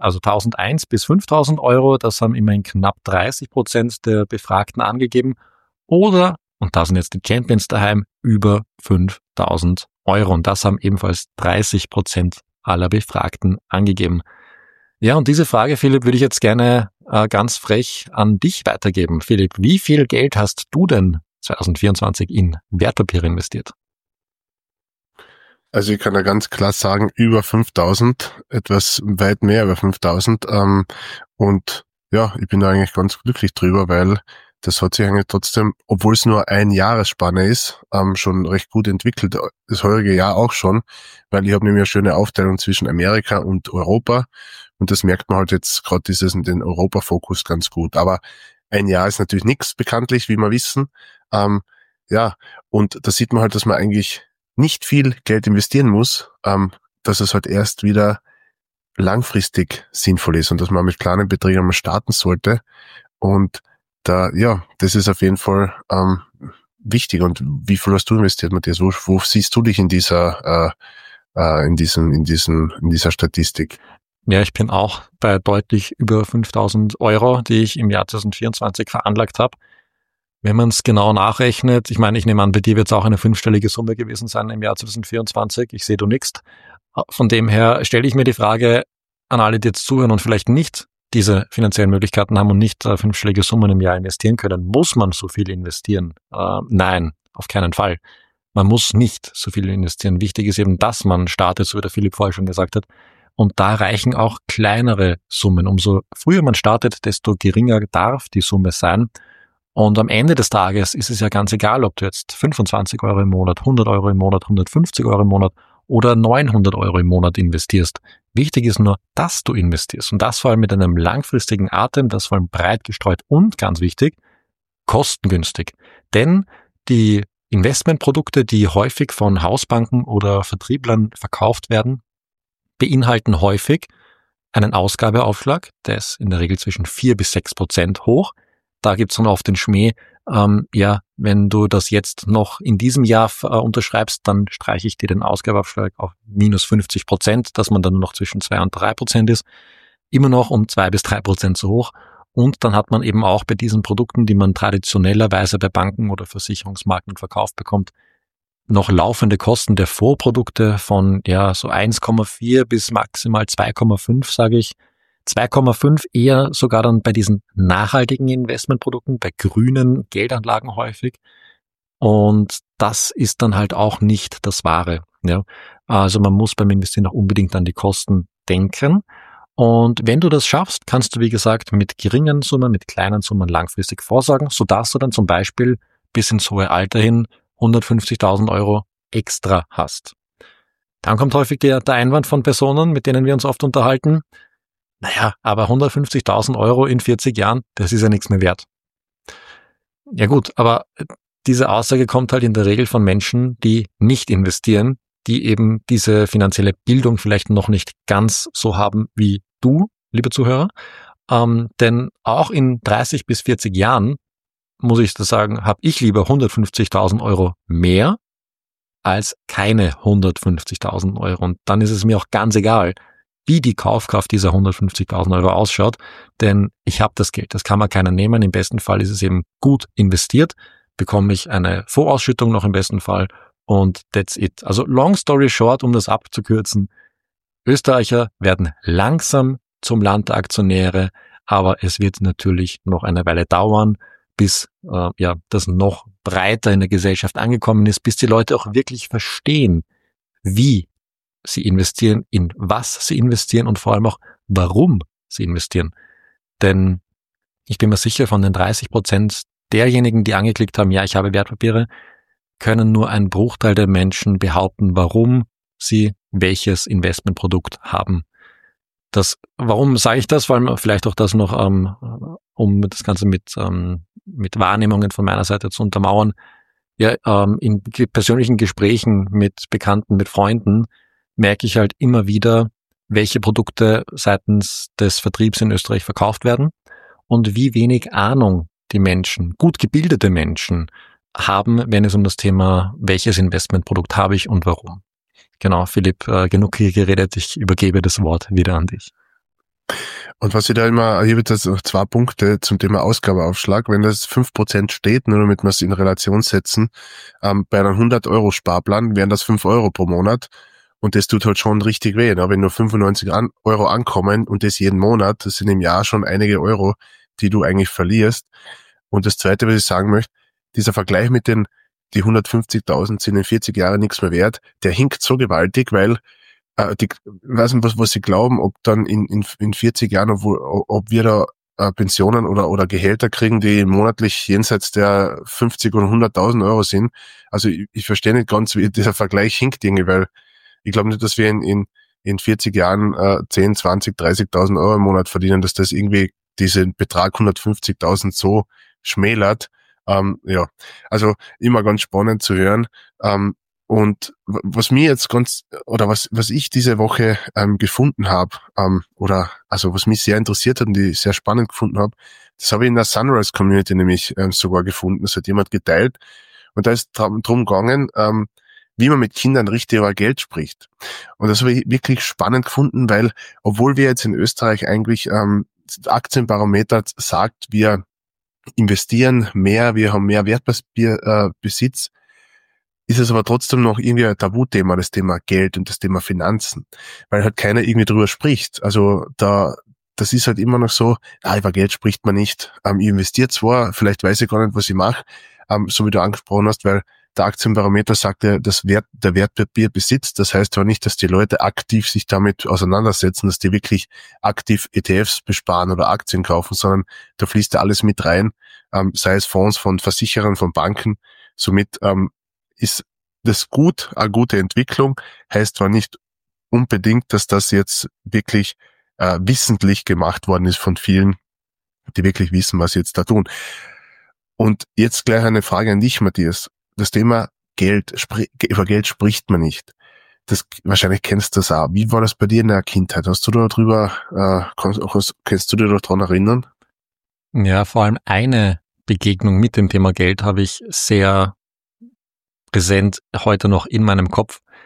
B: 5.000 Euro, das haben immerhin knapp 30% der Befragten angegeben. Oder, und da sind jetzt die Champions daheim, über 5.000 Euro. Und das haben ebenfalls 30% aller Befragten angegeben. Ja, und diese Frage, Philipp, würde ich jetzt gerne ganz frech an dich weitergeben. Philipp, wie viel Geld hast du denn 2024 in Wertpapiere investiert?
A: Also ich kann ja ganz klar sagen, über 5.000, etwas weit mehr über 5.000. Und ja, ich bin da eigentlich ganz glücklich drüber, weil das hat sich eigentlich trotzdem, obwohl es nur ein Jahresspanne ist, schon recht gut entwickelt. Das heurige Jahr auch schon, weil ich habe nämlich eine schöne Aufteilung zwischen Amerika und Europa. Und das merkt man halt jetzt gerade den Europa-Fokus ganz gut. Aber ein Jahr ist natürlich nichts, bekanntlich, wie wir wissen. Ja, und da sieht man halt, dass man eigentlich nicht viel Geld investieren muss, dass es halt erst wieder langfristig sinnvoll ist und dass man mit kleinen Beträgen mal starten sollte. Und da, ja, das ist auf jeden Fall wichtig. Und wie viel hast du investiert, Matthias? Wo siehst du dich in dieser Statistik?
B: Ja, ich bin auch bei deutlich über 5.000 Euro, die ich im Jahr 2024 veranlagt habe. Wenn man es genau nachrechnet, ich meine, ich nehme an, bei dir wird es auch eine 5-stellige Summe gewesen sein im Jahr 2024. Ich sehe, du nix. Von dem her stelle ich mir die Frage an alle, die jetzt zuhören und vielleicht nicht diese finanziellen Möglichkeiten haben und nicht 5-stellige Summen im Jahr investieren können. Muss man so viel investieren? Nein, auf keinen Fall. Man muss nicht so viel investieren. Wichtig ist eben, dass man startet, so wie der Philipp vorher schon gesagt hat. Und da reichen auch kleinere Summen. Umso früher man startet, desto geringer darf die Summe sein. Und am Ende des Tages ist es ja ganz egal, ob du jetzt 25 Euro im Monat, 100 Euro im Monat, 150 Euro im Monat oder 900 Euro im Monat investierst. Wichtig ist nur, dass du investierst. Und das vor allem mit einem langfristigen Atem, das vor allem breit gestreut und, ganz wichtig, kostengünstig. Denn die Investmentprodukte, die häufig von Hausbanken oder Vertrieblern verkauft werden, beinhalten häufig einen Ausgabeaufschlag, der ist in der Regel zwischen 4-6% hoch. Da gibt's dann oft den Schmäh, wenn du das jetzt noch in diesem Jahr unterschreibst, dann streiche ich dir den Ausgabeaufschlag auf -50%, dass man dann noch zwischen 2 und 3% ist. immer noch um 2-3% zu hoch. Und dann hat man eben auch bei diesen Produkten, die man traditionellerweise bei Banken oder Versicherungsmarken verkauft bekommt, noch laufende Kosten der Vorprodukte von so 1,4 bis maximal 2,5, sage ich. 2,5 eher sogar dann bei diesen nachhaltigen Investmentprodukten, bei grünen Geldanlagen häufig. Und das ist dann halt auch nicht das Wahre. Ja. Also man muss beim Investieren auch unbedingt an die Kosten denken. Und wenn du das schaffst, kannst du, wie gesagt, mit geringen Summen, mit kleinen Summen langfristig vorsorgen, sodass du dann zum Beispiel bis ins hohe Alter hin 150.000 Euro extra hast. Dann kommt häufig der Einwand von Personen, mit denen wir uns oft unterhalten. Naja, aber 150.000 Euro in 40 Jahren, das ist ja nichts mehr wert. Ja gut, aber diese Aussage kommt halt in der Regel von Menschen, die nicht investieren, die eben diese finanzielle Bildung vielleicht noch nicht ganz so haben wie du, liebe Zuhörer. Denn auch in 30 bis 40 Jahren, muss ich das sagen, habe ich lieber 150.000 Euro mehr als keine 150.000 Euro. Und dann ist es mir auch ganz egal, wie die Kaufkraft dieser 150.000 Euro ausschaut, denn ich habe das Geld, das kann mir keiner nehmen. Im besten Fall ist es eben gut investiert, bekomme ich eine Vorausschüttung noch im besten Fall und that's it. Also long story short, um das abzukürzen, Österreicher werden langsam zum Land der Aktionäre, aber es wird natürlich noch eine Weile dauern, bis das noch breiter in der Gesellschaft angekommen ist, bis die Leute auch wirklich verstehen, wie sie investieren, in was sie investieren und vor allem auch, warum sie investieren. Denn ich bin mir sicher, von den 30% derjenigen, die angeklickt haben, ja, ich habe Wertpapiere, können nur ein Bruchteil der Menschen behaupten, warum sie welches Investmentprodukt haben. Warum sage ich das? Weil vielleicht auch das noch, um das Ganze mit Wahrnehmungen von meiner Seite zu untermauern. Ja, in persönlichen Gesprächen mit Bekannten, mit Freunden merke ich halt immer wieder, welche Produkte seitens des Vertriebs in Österreich verkauft werden und wie wenig Ahnung die Menschen, gut gebildete Menschen, haben, wenn es um das Thema, welches Investmentprodukt habe ich und warum. Genau, Philipp, genug hier geredet, ich übergebe das Wort wieder an dich.
A: Und was ich da immer, hier wird das 2 Punkte zum Thema Ausgabeaufschlag. Wenn das 5% steht, nur damit wir es in Relation setzen, bei einem 100-Euro-Sparplan wären das 5 Euro pro Monat. Und das tut halt schon richtig weh, ne? Wenn nur 95 Euro ankommen und das jeden Monat, das sind im Jahr schon einige Euro, die du eigentlich verlierst. Und das Zweite, was ich sagen möchte, dieser Vergleich mit die 150.000 sind in 40 Jahren nichts mehr wert, der hinkt so gewaltig, weil ich weiß nicht, was sie glauben, ob dann in 40 Jahren, ob wir da Pensionen oder Gehälter kriegen, die monatlich jenseits der 50 oder 100.000 Euro sind. Also ich verstehe nicht ganz, wie dieser Vergleich hinkt irgendwie, weil ich glaube nicht, dass wir in 40 Jahren 10, 20, 30.000 Euro im Monat verdienen, dass das irgendwie diesen Betrag 150.000 so schmälert. Also immer ganz spannend zu hören. Und was mir jetzt was ich diese Woche gefunden habe, was mich sehr interessiert hat und die ich sehr spannend gefunden habe, das habe ich in der Sunrise Community nämlich sogar gefunden. Das hat jemand geteilt. Und da ist drum gegangen, wie man mit Kindern richtig über Geld spricht. Und das habe ich wirklich spannend gefunden, weil obwohl wir jetzt in Österreich eigentlich Aktienbarometer sagt, wir investieren mehr, wir haben mehr Wertpapierbesitz, ist es aber trotzdem noch irgendwie ein Tabuthema, das Thema Geld und das Thema Finanzen, weil halt keiner irgendwie drüber spricht. Also das ist halt immer noch so, über Geld spricht man nicht. Ich investiere zwar, vielleicht weiß ich gar nicht, was ich mache, so wie du angesprochen hast, weil der Aktienbarometer sagt ja, der Wertpapier besitzt. Das heißt aber nicht, dass die Leute aktiv sich damit auseinandersetzen, dass die wirklich aktiv ETFs besparen oder Aktien kaufen, sondern da fließt ja alles mit rein, sei es Fonds von Versicherern, von Banken. Somit ist das eine gute Entwicklung, heißt zwar nicht unbedingt, dass das jetzt wirklich wissentlich gemacht worden ist von vielen, die wirklich wissen, was sie jetzt da tun. Und jetzt gleich eine Frage an dich, Matthias. Das Thema Geld, über Geld spricht man nicht. Wahrscheinlich kennst du das auch. Wie war das bei dir in der Kindheit? Hast du kannst du dir daran erinnern?
B: Ja, vor allem eine Begegnung mit dem Thema Geld habe ich sehr präsent heute noch in meinem Kopf.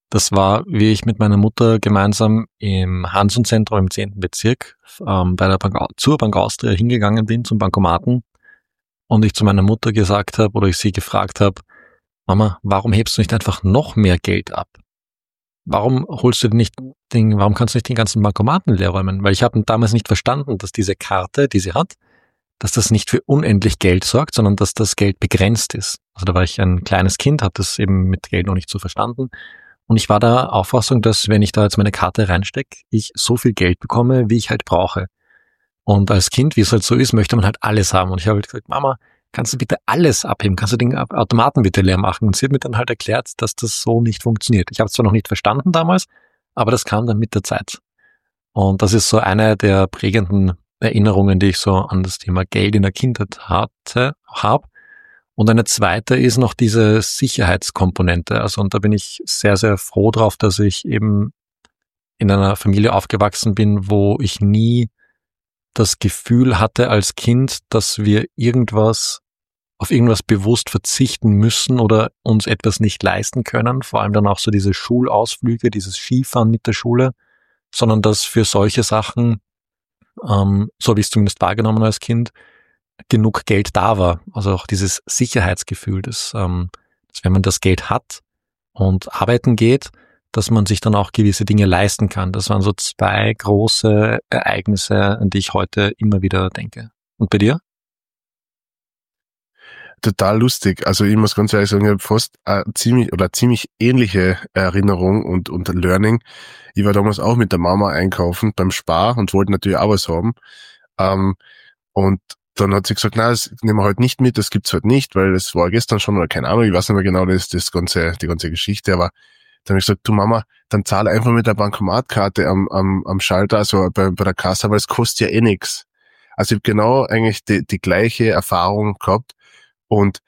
B: Das war, wie ich mit meiner Mutter gemeinsam im Hanson-Zentrum im 10. Bezirk bei der zur Bank Austria hingegangen bin, zum Bankomaten, und ich zu meiner Mutter gesagt habe oder ich sie gefragt habe, Mama, warum hebst du nicht einfach noch mehr Geld ab? Warum warum kannst du nicht den ganzen Bankomaten leer räumen? Weil ich habe damals nicht verstanden, dass diese Karte, die sie hat, dass das nicht für unendlich Geld sorgt, sondern dass das Geld begrenzt ist. Also da war ich ein kleines Kind, habe das eben mit Geld noch nicht so verstanden. Und ich war der Auffassung, dass wenn ich da jetzt meine Karte reinstecke, ich so viel Geld bekomme, wie ich halt brauche. Und als Kind, wie es halt so ist, möchte man halt alles haben. Und ich habe halt gesagt, Mama, kannst du bitte alles abheben? Kannst du den Automaten bitte leer machen? Und sie hat mir dann halt erklärt, dass das so nicht funktioniert. Ich habe es zwar noch nicht verstanden damals, aber das kam dann mit der Zeit. Und das ist so eine der prägenden Erinnerungen, die ich so an das Thema Geld in der Kindheit habe. Und eine zweite ist noch diese Sicherheitskomponente. Also, und da bin ich sehr, sehr froh drauf, dass ich eben in einer Familie aufgewachsen bin, wo ich nie das Gefühl hatte als Kind, dass wir auf irgendwas bewusst verzichten müssen oder uns etwas nicht leisten können. Vor allem dann auch so diese Schulausflüge, dieses Skifahren mit der Schule, sondern dass für solche Sachen, so habe ich es zumindest wahrgenommen als Kind, genug Geld da war. Also auch dieses Sicherheitsgefühl, dass wenn man das Geld hat und arbeiten geht, dass man sich dann auch gewisse Dinge leisten kann. Das waren so zwei große Ereignisse, an die ich heute immer wieder denke. Und bei dir?
A: Total lustig. Also ich muss ganz ehrlich sagen, ich habe fast ziemlich ähnliche Erinnerung und Learning. Ich war damals auch mit der Mama einkaufen beim Spar und wollte natürlich auch was haben. Und dann hat sie gesagt, nein, das nehmen wir heute nicht mit, das gibt's heute nicht, weil das war gestern schon oder keine Ahnung, ich weiß nicht mehr genau die ganze Geschichte, aber dann habe ich gesagt, du Mama, dann zahle einfach mit der Bankomatkarte am Schalter, also bei der Kasse, weil es kostet ja eh nix. Also ich habe genau eigentlich die gleiche Erfahrung gehabt und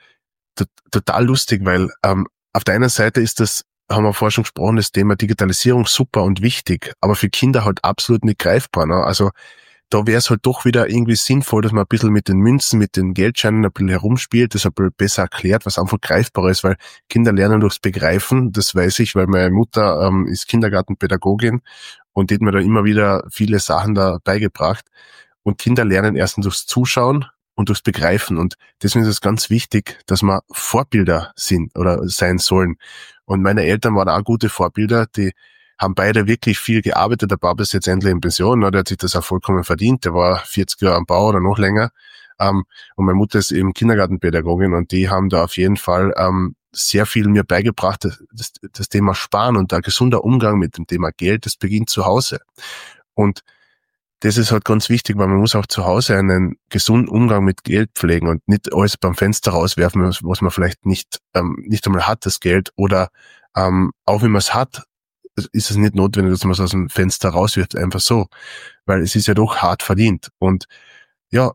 A: total lustig, weil auf der einen Seite ist das, haben wir vorher schon gesprochen, das Thema Digitalisierung super und wichtig, aber für Kinder halt absolut nicht greifbar. Ne? Also da wäre es halt doch wieder irgendwie sinnvoll, dass man ein bisschen mit den Münzen, mit den Geldscheinen ein bisschen herumspielt, das ein bisschen besser erklärt, was einfach greifbar ist, weil Kinder lernen durchs Begreifen, das weiß ich, weil meine Mutter ist Kindergartenpädagogin und die hat mir da immer wieder viele Sachen da beigebracht. Und Kinder lernen erstens durchs Zuschauen und durchs Begreifen. Und deswegen ist es ganz wichtig, dass wir Vorbilder sind oder sein sollen. Und meine Eltern waren auch gute Vorbilder, die haben beide wirklich viel gearbeitet. Der Papa ist jetzt endlich in Pension, ne? Der hat sich das auch vollkommen verdient. Der war 40 Jahre am Bau oder noch länger. Und meine Mutter ist eben Kindergartenpädagogin und die haben da auf jeden Fall sehr viel mir beigebracht. Das Thema Sparen und der gesunder Umgang mit dem Thema Geld, das beginnt zu Hause. Und das ist halt ganz wichtig, weil man muss auch zu Hause einen gesunden Umgang mit Geld pflegen und nicht alles beim Fenster rauswerfen, was man vielleicht nicht einmal hat, das Geld. Oder auch wenn man es hat, ist es nicht notwendig, dass man es aus dem Fenster rauswirft, einfach so. Weil es ist ja doch hart verdient. Und ja,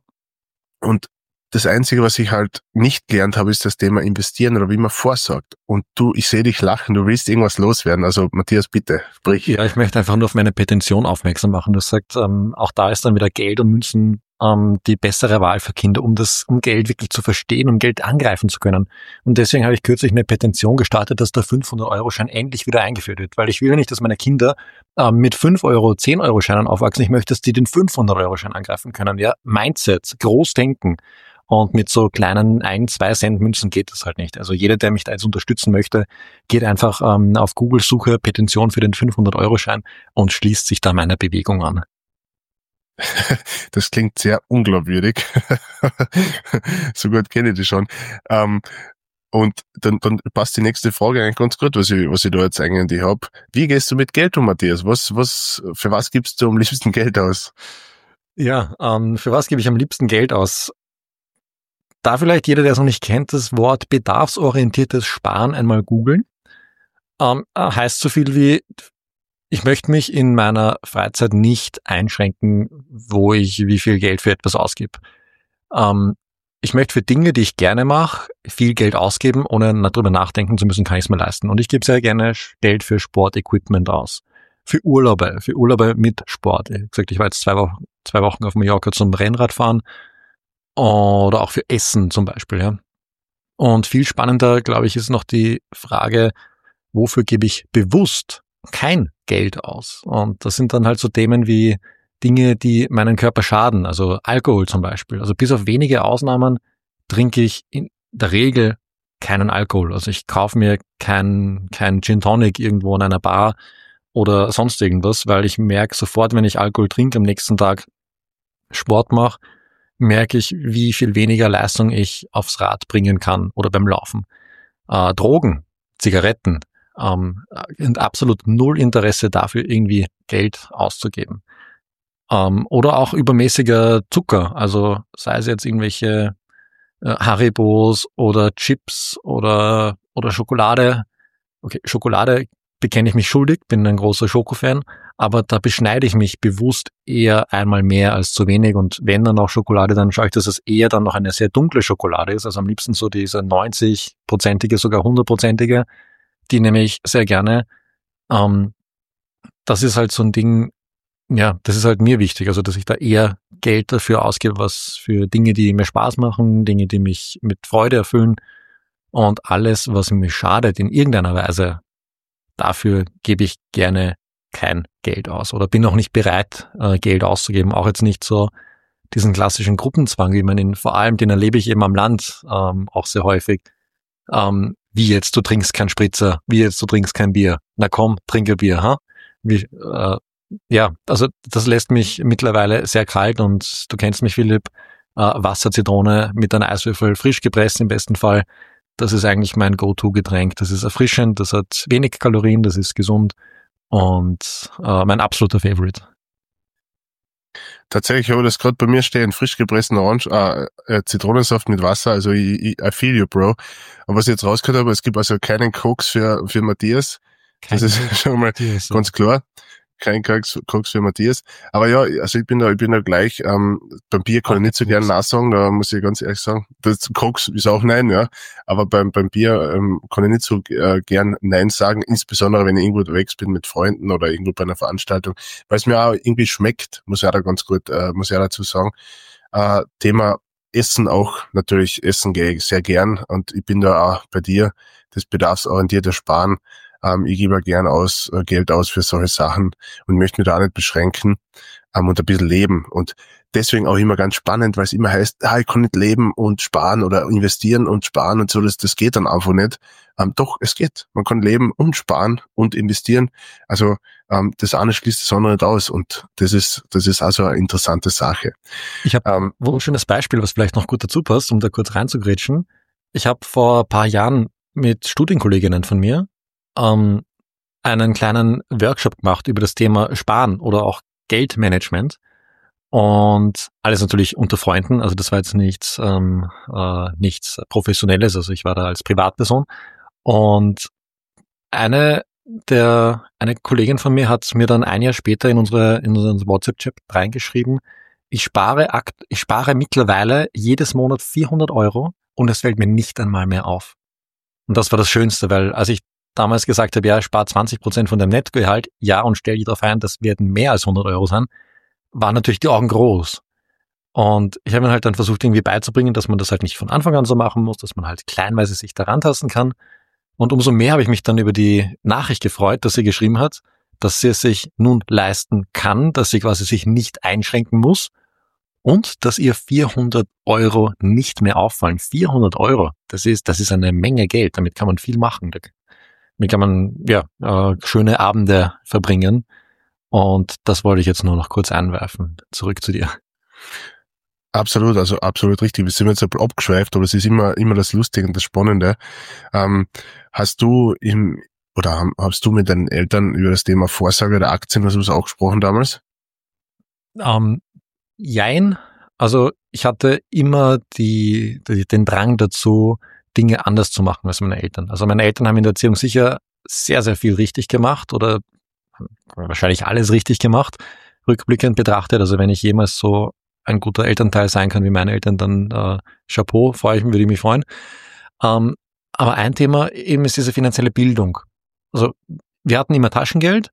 A: und das Einzige, was ich halt nicht gelernt habe, ist das Thema Investieren oder wie man vorsorgt. Und ich sehe dich lachen, du willst irgendwas loswerden. Also Matthias, bitte, sprich.
B: Ja, ich möchte einfach nur auf meine Petition aufmerksam machen. Du sagst, auch da ist dann wieder Geld und Münzen die bessere Wahl für Kinder, um Geld wirklich zu verstehen, um Geld angreifen zu können. Und deswegen habe ich kürzlich eine Petition gestartet, dass der 500-Euro-Schein endlich wieder eingeführt wird. Weil ich will ja nicht, dass meine Kinder mit 5 Euro, 10-Euro-Scheinen aufwachsen. Ich möchte, dass die den 500-Euro-Schein angreifen können. Ja, Mindset, groß denken. Und mit so kleinen 1-2 Cent Münzen geht das halt nicht. Also jeder, der mich da jetzt unterstützen möchte, geht einfach auf Google, suche Petition für den 500-Euro-Schein und schließt sich da meiner Bewegung an.
A: Das klingt sehr unglaubwürdig. So gut kenne ich die schon. Und dann passt die nächste Frage eigentlich ganz gut, was ich da jetzt eigentlich habe. Wie gehst du mit Geld um, Matthias? Für was gibst du am liebsten Geld aus?
B: Ja, für was gebe ich am liebsten Geld aus? Da vielleicht jeder, der es noch nicht kennt, das Wort bedarfsorientiertes Sparen einmal googeln. Heißt so viel wie, ich möchte mich in meiner Freizeit nicht einschränken, wie viel Geld für etwas ausgebe. Ich möchte für Dinge, die ich gerne mache, viel Geld ausgeben, ohne darüber nachdenken zu müssen, kann ich es mir leisten. Und ich gebe sehr gerne Geld für Sportequipment aus. Für Urlaube mit Sport. Ich habe gesagt, ich war jetzt 2 Wochen auf Mallorca zum Rennradfahren. Oder auch für Essen zum Beispiel, ja. Und viel spannender, glaube ich, ist noch die Frage, wofür gebe ich bewusst kein Geld aus? Und das sind dann halt so Themen wie Dinge, die meinen Körper schaden, also Alkohol zum Beispiel. Also bis auf wenige Ausnahmen trinke ich in der Regel keinen Alkohol. Also ich kaufe mir kein Gin Tonic irgendwo in einer Bar oder sonst irgendwas, weil ich merke sofort, wenn ich Alkohol trinke, am nächsten Tag Sport mache, merke ich, wie viel weniger Leistung ich aufs Rad bringen kann oder beim Laufen. Drogen, Zigaretten, und absolut null Interesse dafür, irgendwie Geld auszugeben. Oder auch übermäßiger Zucker, also sei es jetzt irgendwelche Haribos oder Chips oder Schokolade. Okay, Schokolade bekenne ich mich schuldig, bin ein großer Schokofan, aber da beschneide ich mich bewusst eher einmal mehr als zu wenig und wenn dann auch Schokolade, dann schaue ich, dass es eher dann noch eine sehr dunkle Schokolade ist, also am liebsten so diese 90-prozentige, sogar 100-prozentige, die nehme ich sehr gerne. Das ist halt so ein Ding, ja, das ist halt mir wichtig, also dass ich da eher Geld dafür ausgebe, was für Dinge, die mir Spaß machen, Dinge, die mich mit Freude erfüllen und alles, was mir schadet in irgendeiner Weise, dafür gebe ich gerne kein Geld aus oder bin auch nicht bereit, Geld auszugeben, auch jetzt nicht so diesen klassischen Gruppenzwang, wie man ihn, vor allem den erlebe ich eben am Land auch sehr häufig, wie jetzt, du trinkst kein Spritzer, wie jetzt, du trinkst kein Bier, na komm, trinke Bier, ha? Wie, ja, also das lässt mich mittlerweile sehr kalt und du kennst mich, Philipp, Wasser, Zitrone mit einem Eiswürfel, frisch gepresst im besten Fall. Das ist eigentlich mein Go-To-Getränk. Das ist erfrischend, das hat wenig Kalorien, das ist gesund und mein absoluter Favorite.
A: Tatsächlich habe ich das gerade bei mir stehen, frisch gepressten Zitronensaft mit Wasser, also I feel you, Bro. Aber was ich jetzt rausgehört habe, es gibt also keinen Koks für Matthias. Das ist schon mal ganz klar. Kein Koks für Matthias. Aber ja, also ich bin da gleich, beim Bier kann ich nicht so gern Nein sagen, da muss ich ganz ehrlich sagen. Das Koks ist auch Nein, ja. Aber beim Bier, kann ich nicht so gern Nein sagen, insbesondere wenn ich irgendwo unterwegs bin mit Freunden oder irgendwo bei einer Veranstaltung, weil es mir auch irgendwie schmeckt, muss ich auch da ganz gut, muss ich auch dazu sagen. Thema Essen auch, natürlich essen gehe ich sehr gern und ich bin da auch bei dir, das bedarfsorientierte Sparen. Ich gebe gern Geld aus für solche Sachen und möchte mich da auch nicht beschränken und ein bisschen leben. Und deswegen auch immer ganz spannend, weil es immer heißt, ich kann nicht leben und sparen oder investieren und sparen und so, das geht dann einfach nicht. Doch, es geht. Man kann leben und sparen und investieren. Also das eine schließt das andere nicht aus und das ist also eine interessante Sache.
B: Ich habe ein schönes Beispiel, was vielleicht noch gut dazu passt, um da kurz reinzugrätschen. Ich habe vor ein paar Jahren mit Studienkolleginnen von mir einen kleinen Workshop gemacht über das Thema Sparen oder auch Geldmanagement und alles natürlich unter Freunden, also das war jetzt nichts Professionelles, also ich war da als Privatperson und eine Kollegin von mir hat mir dann ein Jahr später in unseren WhatsApp-Chat reingeschrieben, ich spare mittlerweile jedes Monat 400 € und es fällt mir nicht einmal mehr auf. Und das war das Schönste, weil als ich damals gesagt habe, ja, spar 20% von deinem Nettogehalt, ja, und stell dich darauf ein, das werden mehr als 100 € sein, waren natürlich die Augen groß. Und ich habe mir halt dann versucht, irgendwie beizubringen, dass man das halt nicht von Anfang an so machen muss, dass man halt kleinweise sich daran tasten kann. Und umso mehr habe ich mich dann über die Nachricht gefreut, dass sie geschrieben hat, dass sie es sich nun leisten kann, dass sie quasi sich nicht einschränken muss und dass ihr 400 € nicht mehr auffallen. 400 €, das ist eine Menge Geld, damit kann man viel machen. Damit kann man schöne Abende verbringen. Und das wollte ich jetzt nur noch kurz einwerfen. Zurück zu dir.
A: Absolut, also absolut richtig. Wir sind jetzt abgeschweift, aber es ist immer das Lustige und das Spannende. Hast du mit deinen Eltern über das Thema Vorsorge der Aktien oder sowas auch gesprochen damals?
B: Jein. Also ich hatte immer den Drang dazu, Dinge anders zu machen als meine Eltern. Also meine Eltern haben in der Erziehung sicher sehr, sehr viel richtig gemacht oder wahrscheinlich alles richtig gemacht, rückblickend betrachtet. Also wenn ich jemals so ein guter Elternteil sein kann wie meine Eltern, dann Chapeau, würde ich mich freuen. Aber ein Thema eben ist diese finanzielle Bildung. Also wir hatten immer Taschengeld.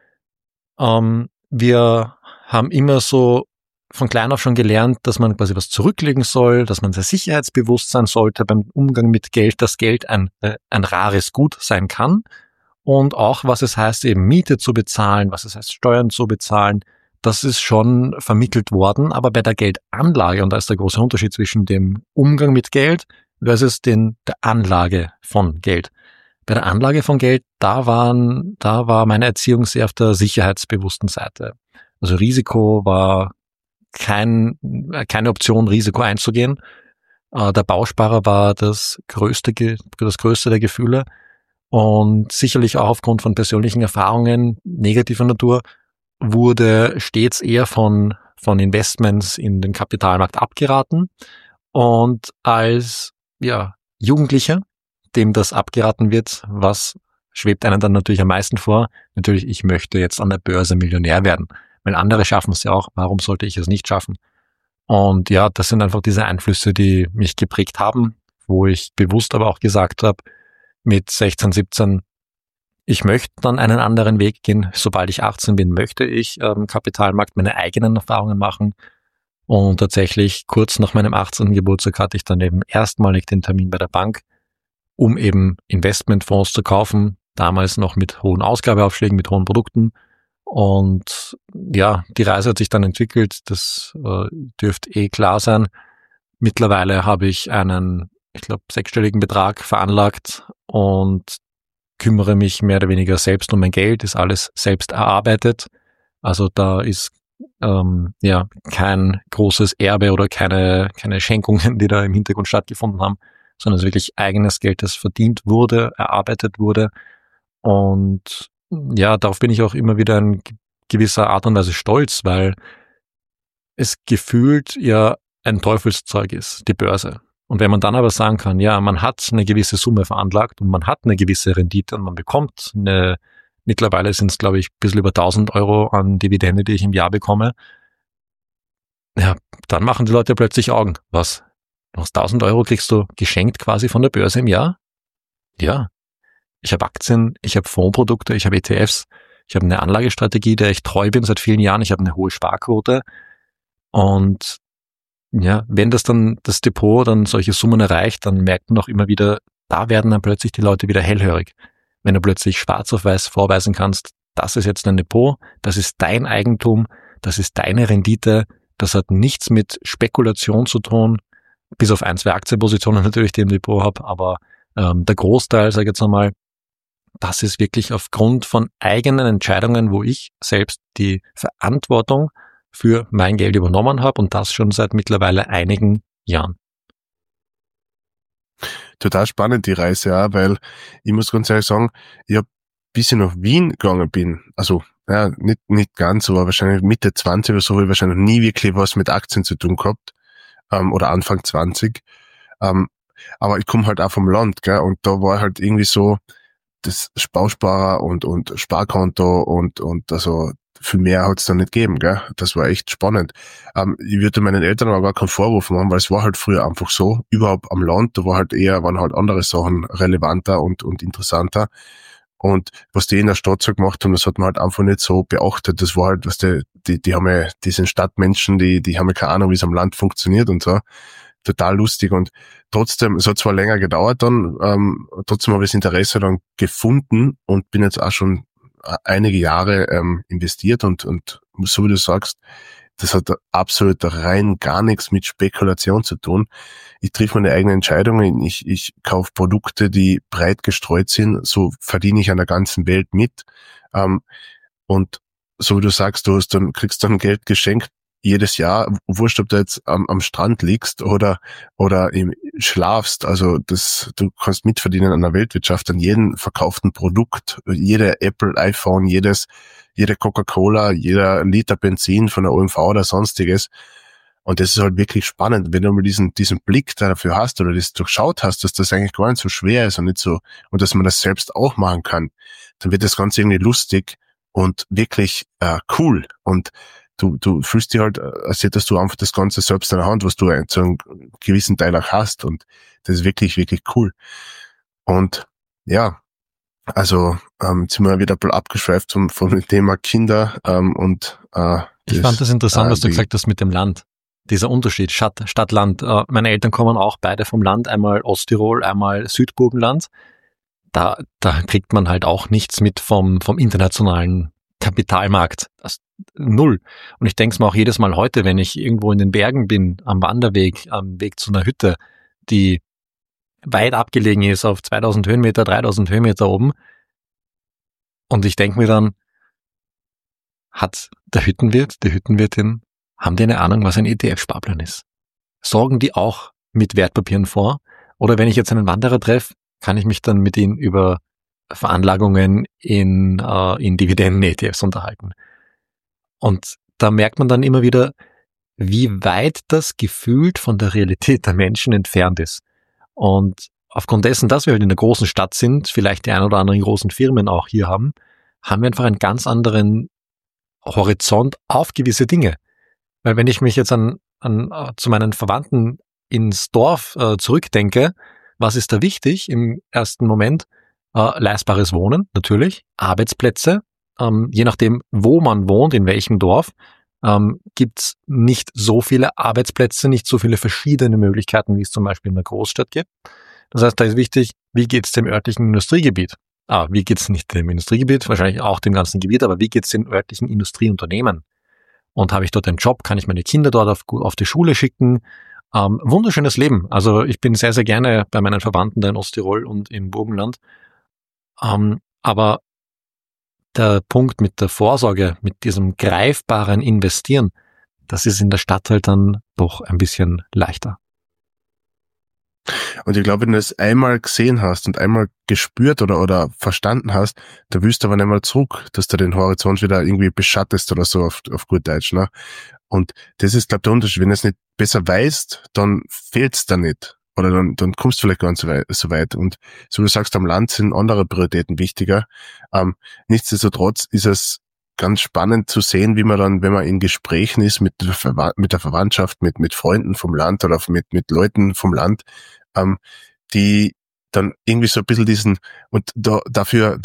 B: Wir haben immer so von klein auf schon gelernt, dass man quasi was zurücklegen soll, dass man sehr sicherheitsbewusst sein sollte beim Umgang mit Geld, dass Geld ein rares Gut sein kann und auch, was es heißt, eben Miete zu bezahlen, was es heißt, Steuern zu bezahlen. Das ist schon vermittelt worden, aber bei der Geldanlage, und da ist der große Unterschied zwischen dem Umgang mit Geld versus der Anlage von Geld. Bei der Anlage von Geld, da war meine Erziehung sehr auf der sicherheitsbewussten Seite. Also Risiko war keine Option, Risiko einzugehen. Der Bausparer war das größte der Gefühle und sicherlich auch aufgrund von persönlichen Erfahrungen negativer Natur wurde stets eher von Investments in den Kapitalmarkt abgeraten. Und als Jugendlicher, dem das abgeraten wird, was schwebt einem dann natürlich am meisten vor? Natürlich, ich möchte jetzt an der Börse Millionär werden. Weil andere schaffen es ja auch, warum sollte ich es nicht schaffen? Und ja, das sind einfach diese Einflüsse, die mich geprägt haben, wo ich bewusst aber auch gesagt habe, mit 16, 17, ich möchte dann einen anderen Weg gehen. Sobald ich 18 bin, möchte ich Kapitalmarkt meine eigenen Erfahrungen machen. Und tatsächlich kurz nach meinem 18. Geburtstag hatte ich dann eben erstmalig den Termin bei der Bank, um eben Investmentfonds zu kaufen, damals noch mit hohen Ausgabeaufschlägen, mit hohen Produkten. Und ja, die Reise hat sich dann entwickelt, das dürfte klar sein. Mittlerweile habe ich einen, ich glaube, 6-stelligen Betrag veranlagt und kümmere mich mehr oder weniger selbst um mein Geld, ist alles selbst erarbeitet. Also da ist kein großes Erbe oder keine Schenkungen, die da im Hintergrund stattgefunden haben, sondern es ist wirklich eigenes Geld, das verdient wurde, erarbeitet wurde. Und ja, darauf bin ich auch immer wieder in gewisser Art und Weise stolz, weil es gefühlt ja ein Teufelszeug ist, die Börse. Und wenn man dann aber sagen kann, ja, man hat eine gewisse Summe veranlagt und man hat eine gewisse Rendite und man bekommt mittlerweile sind es, glaube ich, ein bisschen über 1.000 Euro an Dividende, die ich im Jahr bekomme, ja, dann machen die Leute plötzlich Augen. Was? Du hast 1.000 Euro kriegst du geschenkt quasi von der Börse im Jahr? Ja. Ich habe Aktien, ich habe Fondsprodukte, ich habe ETFs, ich habe eine Anlagestrategie, der ich treu bin seit vielen Jahren, ich habe eine hohe Sparquote und ja, wenn das Depot dann solche Summen erreicht, dann merkt man auch immer wieder, da werden dann plötzlich die Leute wieder hellhörig. Wenn du plötzlich schwarz auf weiß vorweisen kannst, das ist jetzt ein Depot, das ist dein Eigentum, das ist deine Rendite, das hat nichts mit Spekulation zu tun, bis auf 1, 2 Aktienpositionen natürlich, die ich im Depot habe, aber der Großteil, sage ich jetzt einmal, das ist wirklich aufgrund von eigenen Entscheidungen, wo ich selbst die Verantwortung für mein Geld übernommen habe und das schon seit mittlerweile einigen Jahren.
A: Total spannend die Reise, ja, weil ich muss ganz ehrlich sagen, ich habe bis ich nach Wien gegangen bin, also ja, nicht ganz, aber wahrscheinlich Mitte 20 oder so, habe ich wahrscheinlich nie wirklich was mit Aktien zu tun gehabt, oder Anfang 20. Aber ich komme halt auch vom Land, gell, und da war halt irgendwie so das Bausparer und Sparkonto und also viel mehr hat's da nicht gegeben, gell. Das war echt spannend. Ich würde meinen Eltern aber gar keinen Vorwurf machen, weil es war halt früher einfach so, überhaupt am Land, da waren halt andere Sachen relevanter und interessanter. Und was die in der Stadt so gemacht haben, das hat man halt einfach nicht so beachtet. Das war halt, die haben ja, die sind Stadtmenschen, die haben ja keine Ahnung, wie es am Land funktioniert und so. Total lustig und trotzdem, es hat zwar länger gedauert dann, trotzdem habe ich das Interesse dann gefunden und bin jetzt auch schon einige Jahre investiert und so wie du sagst, das hat absolut rein gar nichts mit Spekulation zu tun. Ich treffe meine eigenen Entscheidungen, ich kaufe Produkte, die breit gestreut sind, so verdiene ich an der ganzen Welt mit. Und so wie du sagst, kriegst dann Geld geschenkt jedes Jahr, wurscht, ob du jetzt am Strand liegst oder schlafst, also du kannst mitverdienen an der Weltwirtschaft, an jedem verkauften Produkt, jeder Apple, iPhone, jede Coca-Cola, jeder Liter Benzin von der OMV oder sonstiges. Und das ist halt wirklich spannend, wenn du mal diesen Blick dafür hast oder das durchschaut hast, dass das eigentlich gar nicht so schwer ist und nicht so, und dass man das selbst auch machen kann, dann wird das Ganze irgendwie lustig und wirklich cool. Und du fühlst dich halt, als hättest du einfach das Ganze selbst in der Hand, was du zu einem gewissen Teil auch hast. Und das ist wirklich, wirklich cool. Und ja, also jetzt sind wir wieder ein bisschen abgeschweift von dem Thema Kinder
B: ich fand das interessant, was du gesagt hast mit dem Land. Dieser Unterschied, Stadt, Land. Meine Eltern kommen auch beide vom Land, einmal Osttirol, einmal Südburgenland. da kriegt man halt auch nichts mit vom internationalen Kapitalmarkt. Das, null. Und ich denke es mir auch jedes Mal heute, wenn ich irgendwo in den Bergen bin, am Wanderweg, am Weg zu einer Hütte, die weit abgelegen ist, auf 2000 Höhenmeter, 3000 Höhenmeter oben. Und ich denke mir dann, hat der Hüttenwirt, die Hüttenwirtin, haben die eine Ahnung, was ein ETF-Sparplan ist? Sorgen die auch mit Wertpapieren vor? Oder wenn ich jetzt einen Wanderer treffe, kann ich mich dann mit ihnen über Veranlagungen in Dividenden-ETFs unterhalten. Und da merkt man dann immer wieder, wie weit das gefühlt von der Realität der Menschen entfernt ist. Und aufgrund dessen, dass wir halt in der großen Stadt sind, vielleicht die ein oder anderen großen Firmen auch hier haben wir einfach einen ganz anderen Horizont auf gewisse Dinge. Weil wenn ich mich jetzt zu meinen Verwandten ins Dorf zurückdenke, was ist da wichtig im ersten Moment? Leistbares Wohnen, natürlich, Arbeitsplätze, je nachdem, wo man wohnt, in welchem Dorf, gibt's nicht so viele Arbeitsplätze, nicht so viele verschiedene Möglichkeiten, wie es zum Beispiel in der Großstadt gibt. Das heißt, da ist wichtig, wie geht's dem örtlichen Industriegebiet? Wie geht's nicht dem Industriegebiet, wahrscheinlich auch dem ganzen Gebiet, aber wie geht's den örtlichen Industrieunternehmen? Und habe ich dort einen Job, kann ich meine Kinder dort auf die Schule schicken? Wunderschönes Leben. Also ich bin sehr, sehr gerne bei meinen Verwandten da in Osttirol und im Burgenland. Aber der Punkt mit der Vorsorge, mit diesem greifbaren Investieren, das ist in der Stadt halt dann doch ein bisschen leichter.
A: Und ich glaube, wenn du es einmal gesehen hast und einmal gespürt oder verstanden hast, da willst du aber nicht mal zurück, dass du den Horizont wieder irgendwie beschattest oder so auf gut Deutsch, ne? Und das ist, glaube ich, der Unterschied. Wenn du es nicht besser weißt, dann fehlt's da nicht. Oder dann kommst du vielleicht gar nicht so weit. Und so wie du sagst, am Land sind andere Prioritäten wichtiger. Nichtsdestotrotz ist es ganz spannend zu sehen, wie man dann, wenn man in Gesprächen ist mit der Verwandtschaft, mit Freunden vom Land oder mit Leuten vom Land, die dann irgendwie so ein bisschen dafür,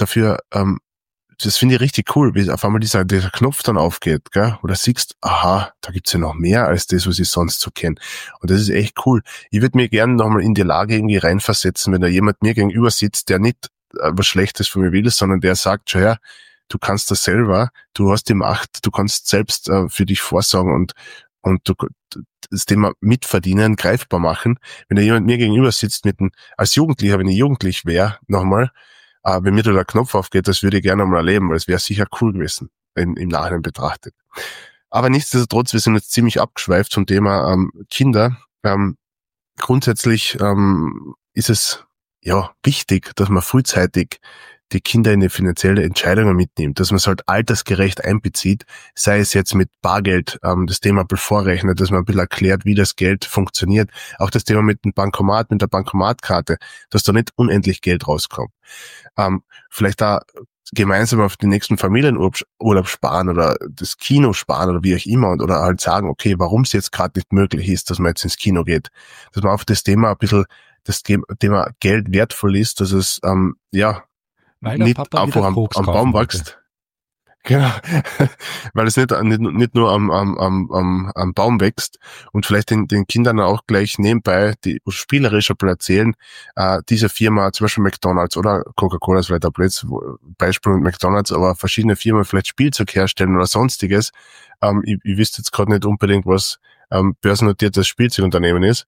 A: das finde ich richtig cool, wie auf einmal dieser Knopf dann aufgeht, gell? Oder siehst, aha, da gibt's ja noch mehr als das, was ich sonst so kenne. Und das ist echt cool. Ich würde mir gerne nochmal in die Lage irgendwie reinversetzen, wenn da jemand mir gegenüber sitzt, der nicht was Schlechtes von mir will, sondern der sagt, schau her, du kannst das selber, du hast die Macht, du kannst selbst für dich vorsorgen und du das Thema mitverdienen, greifbar machen. Wenn da jemand mir gegenüber sitzt als Jugendlicher, wenn ich jugendlich wäre, nochmal, wenn mir da der Knopf aufgeht, das würde ich gerne mal erleben, weil es wäre sicher cool gewesen, im Nachhinein betrachtet. Aber nichtsdestotrotz, wir sind jetzt ziemlich abgeschweift zum Thema Kinder. Grundsätzlich ist es ja wichtig, dass man frühzeitig die Kinder in die finanzielle Entscheidungen mitnimmt, dass man es halt altersgerecht einbezieht, sei es jetzt mit Bargeld, das Thema bevorrechnet, dass man ein bisschen erklärt, wie das Geld funktioniert, auch das Thema mit dem Bankomat, mit der Bankomatkarte, dass da nicht unendlich Geld rauskommt. Vielleicht da gemeinsam auf den nächsten Familienurlaub sparen oder das Kino sparen oder wie auch immer oder halt sagen, okay, warum es jetzt gerade nicht möglich ist, dass man jetzt ins Kino geht, dass man auf das Thema ein bisschen, das Thema Geld wertvoll ist, dass es
B: weil
A: nicht einfach am Baum wächst. Genau. Weil es nicht nur am Baum wächst und vielleicht den Kindern auch gleich nebenbei die spielerisch erzählen, diese Firma, zum Beispiel McDonald's oder Coca-Cola ist vielleicht ein Beispiel mit McDonald's, aber verschiedene Firmen vielleicht Spielzeug herstellen oder sonstiges. Ich wüsste jetzt gerade nicht unbedingt, was börsennotiertes Spielzeugunternehmen ist,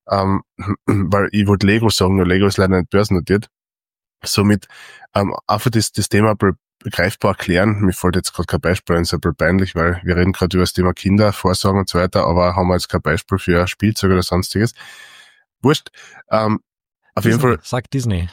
A: weil ich wollte Lego sagen, nur Lego ist leider nicht börsennotiert. Somit einfach das Thema greifbar erklären. Mir fällt jetzt gerade kein Beispiel ein, ist ein bisschen peinlich, weil wir reden gerade über das Thema Kinder, Vorsorgen und so weiter, aber haben wir jetzt kein Beispiel für Spielzeug oder sonstiges. Wurscht. Auf jeden Fall.
B: Sag Disney.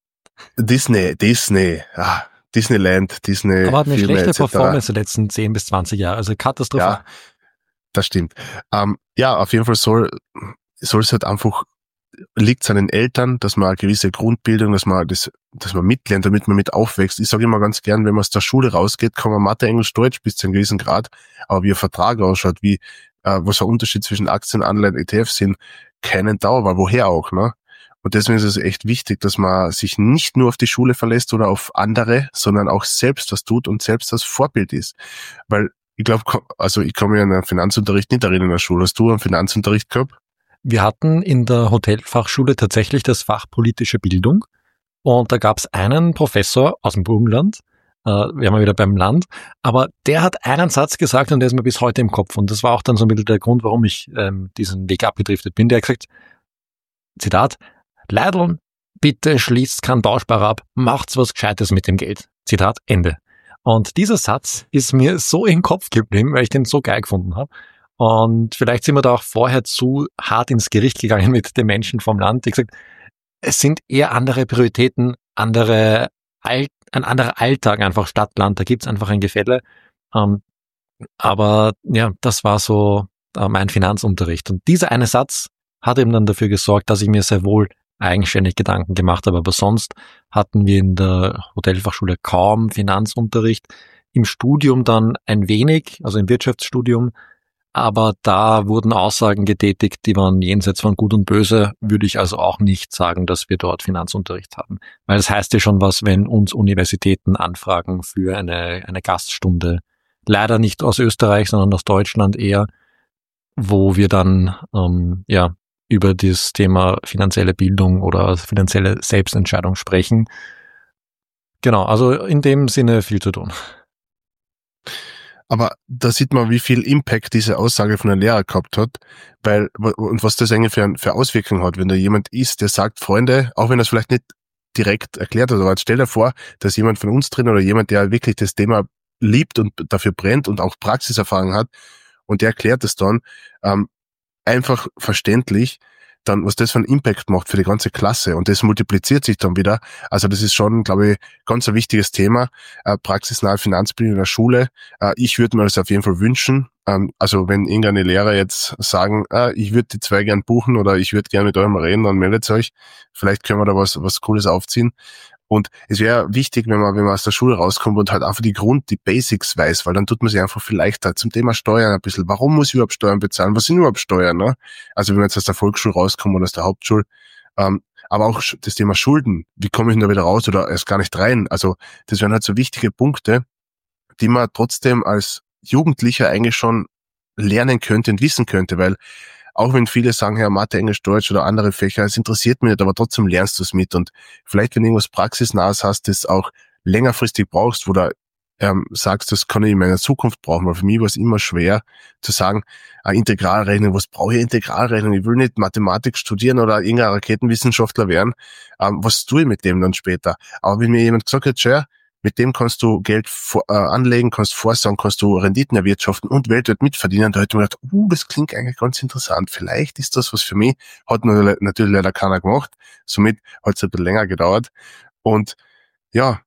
A: Disneyland, Disney.
B: Aber hat eine schlechte Performance die letzten 10 bis 20 Jahre, also katastrophal.
A: Ja, das stimmt. Auf jeden Fall soll es halt einfach, liegt es an den Eltern, dass man eine gewisse Grundbildung, dass man mitlernt, damit man mit aufwächst. Ich sage immer ganz gern, wenn man aus der Schule rausgeht, kann man Mathe, Englisch, Deutsch bis zu einem gewissen Grad, aber wie ein Vertrag ausschaut, was der Unterschied zwischen Aktien, Anleihen, ETFs sind, keinen Dauer, weil woher auch, ne? Und deswegen ist es echt wichtig, dass man sich nicht nur auf die Schule verlässt oder auf andere, sondern auch selbst was tut und selbst das Vorbild ist. Weil ich glaube, ich kann mich an den Finanzunterricht nicht erinnern in der Schule. Hast du einen Finanzunterricht gehabt?
B: Wir hatten in der Hotelfachschule tatsächlich das Fach politische Bildung. Und da gab es einen Professor aus dem Burgenland, wären wir wieder beim Land, aber der hat einen Satz gesagt und der ist mir bis heute im Kopf. Und das war auch dann so ein bisschen der Grund, warum ich diesen Weg abgedriftet bin. Der hat gesagt, Zitat, Leideln, bitte schließt keinen Bausparer ab, macht's was Gescheites mit dem Geld. Zitat, Ende. Und dieser Satz ist mir so im Kopf geblieben, weil ich den so geil gefunden habe. Und vielleicht sind wir da auch vorher zu hart ins Gericht gegangen mit den Menschen vom Land, die gesagt, es sind eher andere Prioritäten, ein anderer Alltag, einfach Stadt-Land, da gibt's einfach ein Gefälle. Aber ja, das war so mein Finanzunterricht. Und dieser eine Satz hat eben dann dafür gesorgt, dass ich mir sehr wohl eigenständig Gedanken gemacht habe. Aber sonst hatten wir in der Hotelfachschule kaum Finanzunterricht. Im Studium dann ein wenig, also im Wirtschaftsstudium. Aber da wurden Aussagen getätigt, die waren jenseits von Gut und Böse, würde ich also auch nicht sagen, dass wir dort Finanzunterricht haben. Weil das heißt ja schon was, wenn uns Universitäten anfragen für eine Gaststunde. Leider nicht aus Österreich, sondern aus Deutschland eher, wo wir dann über das Thema finanzielle Bildung oder finanzielle Selbstentscheidung sprechen. Genau, also in dem Sinne viel zu tun.
A: Aber da sieht man, wie viel Impact diese Aussage von einem Lehrer gehabt hat, und was das eigentlich für Auswirkungen hat, wenn da jemand ist, der sagt, Freunde, auch wenn er es vielleicht nicht direkt erklärt hat, aber stell dir vor, dass jemand von uns drin oder jemand, der wirklich das Thema liebt und dafür brennt und auch Praxiserfahrung hat, und der erklärt es dann einfach verständlich, dann was das für einen Impact macht für die ganze Klasse, und das multipliziert sich dann wieder. Also das ist schon, glaube ich, ganz ein wichtiges Thema, praxisnahe Finanzbildung in der Schule. Ich würde mir das auf jeden Fall wünschen. Also wenn irgendeine Lehrer jetzt sagen, ich würde die zwei gern buchen oder ich würde gerne mit eurem reden, dann meldet euch. Vielleicht können wir da was Cooles aufziehen. Und es wäre wichtig, wenn man aus der Schule rauskommt und halt einfach die Basics weiß, weil dann tut man sich einfach viel leichter. Zum Thema Steuern ein bisschen. Warum muss ich überhaupt Steuern bezahlen? Was sind überhaupt Steuern? Ne? Also wenn man jetzt aus der Volksschule rauskommt oder aus der Hauptschule. Aber auch das Thema Schulden. Wie komme ich denn da wieder raus oder erst gar nicht rein? Also das wären halt so wichtige Punkte, die man trotzdem als Jugendlicher eigentlich schon lernen könnte und wissen könnte, weil auch wenn viele sagen, ja, Mathe, Englisch, Deutsch oder andere Fächer, es interessiert mich nicht, aber trotzdem lernst du es mit. Und vielleicht, wenn du irgendwas Praxisnahes hast, das auch längerfristig brauchst, wo du sagst, das kann ich in meiner Zukunft brauchen, weil für mich war es immer schwer zu sagen, Integralrechnung, was brauche ich Integralrechnung? Ich will nicht Mathematik studieren oder irgendein Raketenwissenschaftler werden. Was tue ich mit dem dann später? Aber wenn mir jemand gesagt hat, schau, mit dem kannst du Geld anlegen, kannst vorsagen, kannst du Renditen erwirtschaften und weltweit mitverdienen. Da hätte ich mir gedacht, das klingt eigentlich ganz interessant. Vielleicht ist das was für mich. Hat natürlich leider keiner gemacht. Somit hat es ein bisschen länger gedauert. Und ja,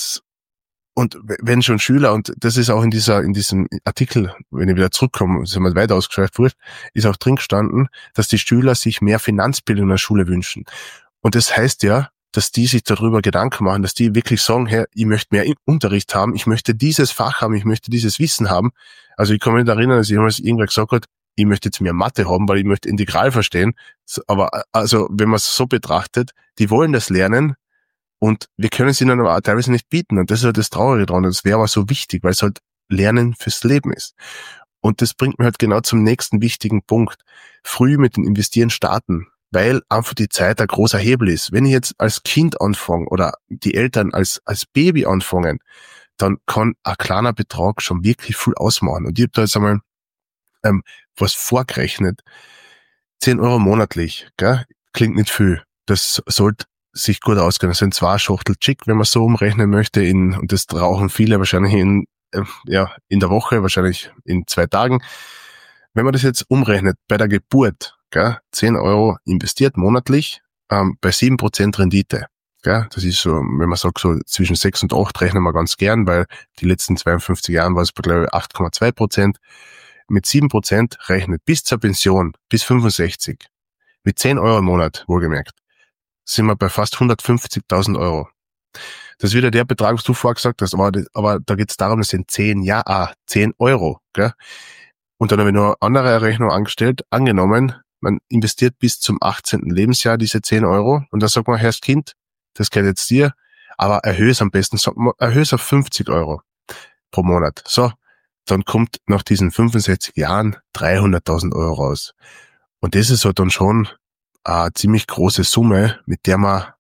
A: und wenn schon Schüler, und das ist auch in diesem Artikel, wenn ich wieder zurückkomme, ist mal weiter ausgeschweift wurde, ist auch drin gestanden, dass die Schüler sich mehr Finanzbildung in der Schule wünschen. Und das heißt ja, dass die sich darüber Gedanken machen, dass die wirklich sagen, hey, ich möchte mehr Unterricht haben, ich möchte dieses Fach haben, ich möchte dieses Wissen haben. Also ich kann mich nicht erinnern, dass jemals irgendwer gesagt hat, ich möchte jetzt mehr Mathe haben, weil ich möchte Integral verstehen. Aber also, wenn man es so betrachtet, die wollen das lernen und wir können es ihnen aber teilweise nicht bieten. Und das ist halt das Traurige dran. Und das wäre aber so wichtig, weil es halt Lernen fürs Leben ist. Und das bringt mich halt genau zum nächsten wichtigen Punkt. Früh mit dem Investieren starten, weil einfach die Zeit ein großer Hebel ist. Wenn ich jetzt als Kind anfange oder die Eltern als Baby anfangen, dann kann ein kleiner Betrag schon wirklich viel ausmachen. Und ich habe da jetzt einmal was vorgerechnet. 10 Euro monatlich, gell? Klingt nicht viel. Das sollte sich gut ausgehen. Das sind 2 Schachtel Chick, wenn man so umrechnen möchte, und das rauchen viele wahrscheinlich in der Woche, wahrscheinlich in 2 Tagen. Wenn man das jetzt umrechnet, bei der Geburt, gell, 10 Euro investiert monatlich, bei 7% Rendite. Gell, das ist so, wenn man sagt, so zwischen 6 und 8 rechnen wir ganz gern, weil die letzten 52 Jahren war es, glaube ich, 8,2%. Mit 7% rechnet bis zur Pension, bis 65, mit 10 Euro im Monat, wohlgemerkt, sind wir bei fast 150.000 Euro. Das ist wieder der Betrag, was du vorher gesagt hast, aber da geht es darum, das sind 10 Euro. Gell? Und dann habe ich noch eine andere Rechnung angestellt, angenommen, man investiert bis zum 18. Lebensjahr diese 10 Euro und dann sagt man, Herr Kind, das gehört jetzt dir, aber erhöhe es am besten, erhöhe es auf 50 Euro pro Monat. So, dann kommt nach diesen 65 Jahren 300.000 Euro raus. Und das ist halt dann schon eine ziemlich große Summe, mit der man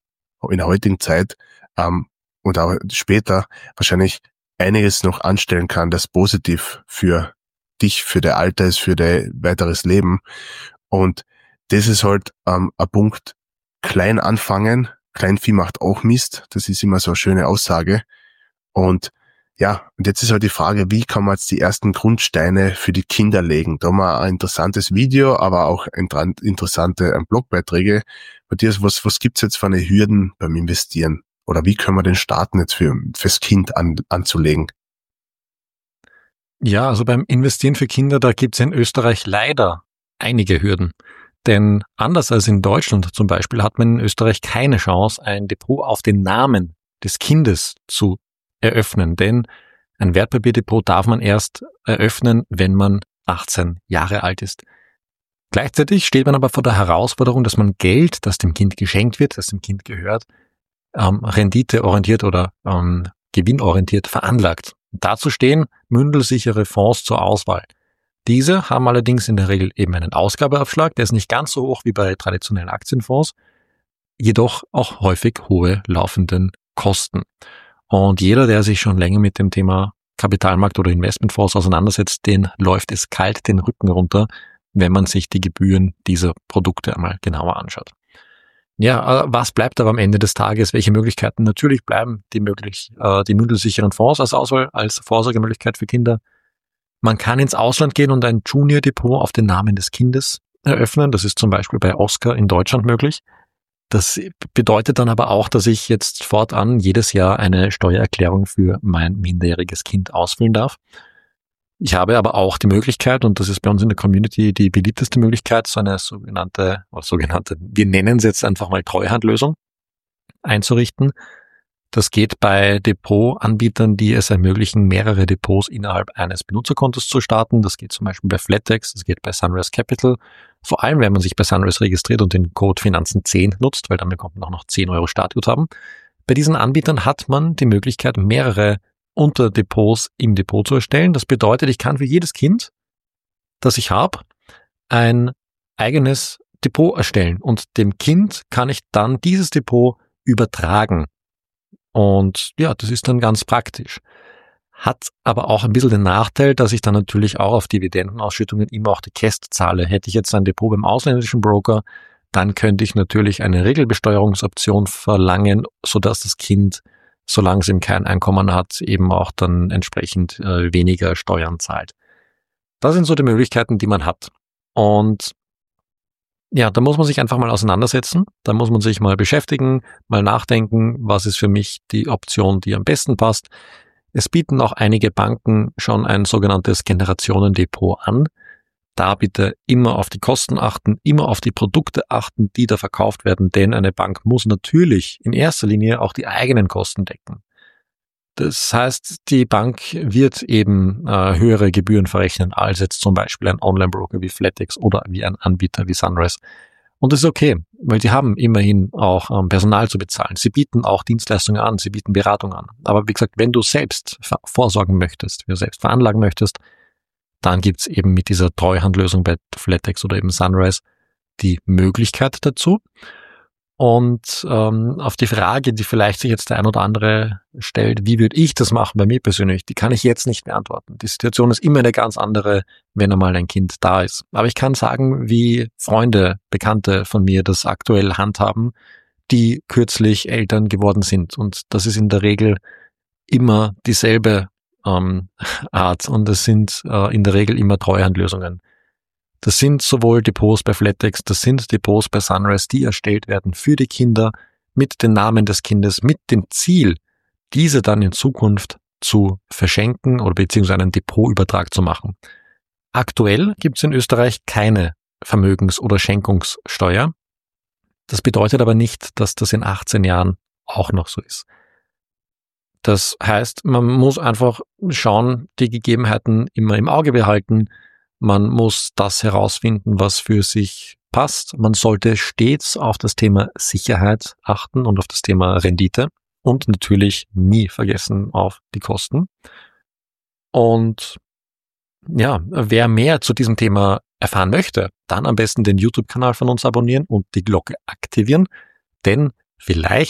A: in der heutigen Zeit und auch später wahrscheinlich einiges noch anstellen kann, das positiv für dich, für dein Alter ist, für dein weiteres Leben. Und das ist halt ein Punkt, klein anfangen, Kleinvieh macht auch Mist, das ist immer so eine schöne Aussage. Und ja, und jetzt ist halt die Frage, wie kann man jetzt die ersten Grundsteine für die Kinder legen? Da haben wir ein interessantes Video, aber auch interessante Blogbeiträge. Matthias, was gibt's jetzt für eine Hürden beim Investieren? Oder wie können wir den starten jetzt fürs Kind anzulegen?
B: Ja, also beim Investieren für Kinder, da gibt's in Österreich leider einige Hürden. Denn anders als in Deutschland zum Beispiel hat man in Österreich keine Chance, ein Depot auf den Namen des Kindes zu eröffnen. Denn ein Wertpapierdepot darf man erst eröffnen, wenn man 18 Jahre alt ist. Gleichzeitig steht man aber vor der Herausforderung, dass man Geld, das dem Kind geschenkt wird, das dem Kind gehört, renditeorientiert oder gewinnorientiert veranlagt. Dazu stehen mündelsichere Fonds zur Auswahl. Diese haben allerdings in der Regel eben einen Ausgabeaufschlag, der ist nicht ganz so hoch wie bei traditionellen Aktienfonds, jedoch auch häufig hohe laufenden Kosten. Und jeder, der sich schon länger mit dem Thema Kapitalmarkt oder Investmentfonds auseinandersetzt, den läuft es kalt den Rücken runter, wenn man sich die Gebühren dieser Produkte einmal genauer anschaut. Ja, was bleibt aber am Ende des Tages? Welche Möglichkeiten? Natürlich bleiben die mündelsicheren Fonds als Auswahl, als Vorsorgemöglichkeit für Kinder. Man kann ins Ausland gehen und ein Junior-Depot auf den Namen des Kindes eröffnen. Das ist zum Beispiel bei Oscar in Deutschland möglich. Das bedeutet dann aber auch, dass ich jetzt fortan jedes Jahr eine Steuererklärung für mein minderjähriges Kind ausfüllen darf. Ich habe aber auch die Möglichkeit, und das ist bei uns in der Community die beliebteste Möglichkeit, so eine sogenannte, wir nennen es jetzt einfach mal Treuhandlösung einzurichten. Das geht bei Depotanbietern, die es ermöglichen, mehrere Depots innerhalb eines Benutzerkontos zu starten. Das geht zum Beispiel bei Flatex, das geht bei Sunrise Capital. Vor allem, wenn man sich bei Sunrise registriert und den Code Finanzen10 nutzt, weil dann bekommt man auch noch 10 Euro Startguthaben. Bei diesen Anbietern hat man die Möglichkeit, mehrere Unterdepots im Depot zu erstellen. Das bedeutet, ich kann für jedes Kind, das ich habe, ein eigenes Depot erstellen und dem Kind kann ich dann dieses Depot übertragen. Und ja, das ist dann ganz praktisch. Hat aber auch ein bisschen den Nachteil, dass ich dann natürlich auch auf Dividendenausschüttungen immer auch die Käst zahle. Hätte ich jetzt ein Depot beim ausländischen Broker, dann könnte ich natürlich eine Regelbesteuerungsoption verlangen, sodass das Kind, solange es eben kein Einkommen hat, eben auch dann entsprechend weniger Steuern zahlt. Das sind so die Möglichkeiten, die man hat. Und ja, da muss man sich einfach mal auseinandersetzen, da muss man sich mal beschäftigen, mal nachdenken, was ist für mich die Option, die am besten passt. Es bieten auch einige Banken schon ein sogenanntes Generationendepot an. Da bitte immer auf die Kosten achten, immer auf die Produkte achten, die da verkauft werden, denn eine Bank muss natürlich in erster Linie auch die eigenen Kosten decken. Das heißt, die Bank wird eben höhere Gebühren verrechnen als jetzt zum Beispiel ein Online-Broker wie Flatex oder wie ein Anbieter wie Sunrise. Und das ist okay, weil die haben immerhin auch Personal zu bezahlen. Sie bieten auch Dienstleistungen an, sie bieten Beratung an. Aber wie gesagt, wenn du selbst vorsorgen möchtest, wenn du selbst veranlagen möchtest, dann gibt's eben mit dieser Treuhandlösung bei Flatex oder eben Sunrise die Möglichkeit dazu. Und auf die Frage, die vielleicht sich jetzt der ein oder andere stellt, wie würde ich das machen bei mir persönlich, die kann ich jetzt nicht beantworten. Die Situation ist immer eine ganz andere, wenn einmal ein Kind da ist. Aber ich kann sagen, wie Freunde, Bekannte von mir das aktuell handhaben, die kürzlich Eltern geworden sind. Und das ist in der Regel immer dieselbe Art und es sind in der Regel immer Treuhandlösungen. Das sind sowohl Depots bei Flatex, das sind Depots bei Sunrise, die erstellt werden für die Kinder mit den Namen des Kindes, mit dem Ziel, diese dann in Zukunft zu verschenken oder beziehungsweise einen Depotübertrag zu machen. Aktuell gibt es in Österreich keine Vermögens- oder Schenkungssteuer. Das bedeutet aber nicht, dass das in 18 Jahren auch noch so ist. Das heißt, man muss einfach schauen, die Gegebenheiten immer im Auge behalten. Man muss das herausfinden, was für sich passt. Man sollte stets auf das Thema Sicherheit achten und auf das Thema Rendite und natürlich nie vergessen auf die Kosten. Und ja, wer mehr zu diesem Thema erfahren möchte, dann am besten den YouTube-Kanal von uns abonnieren und die Glocke aktivieren, denn vielleicht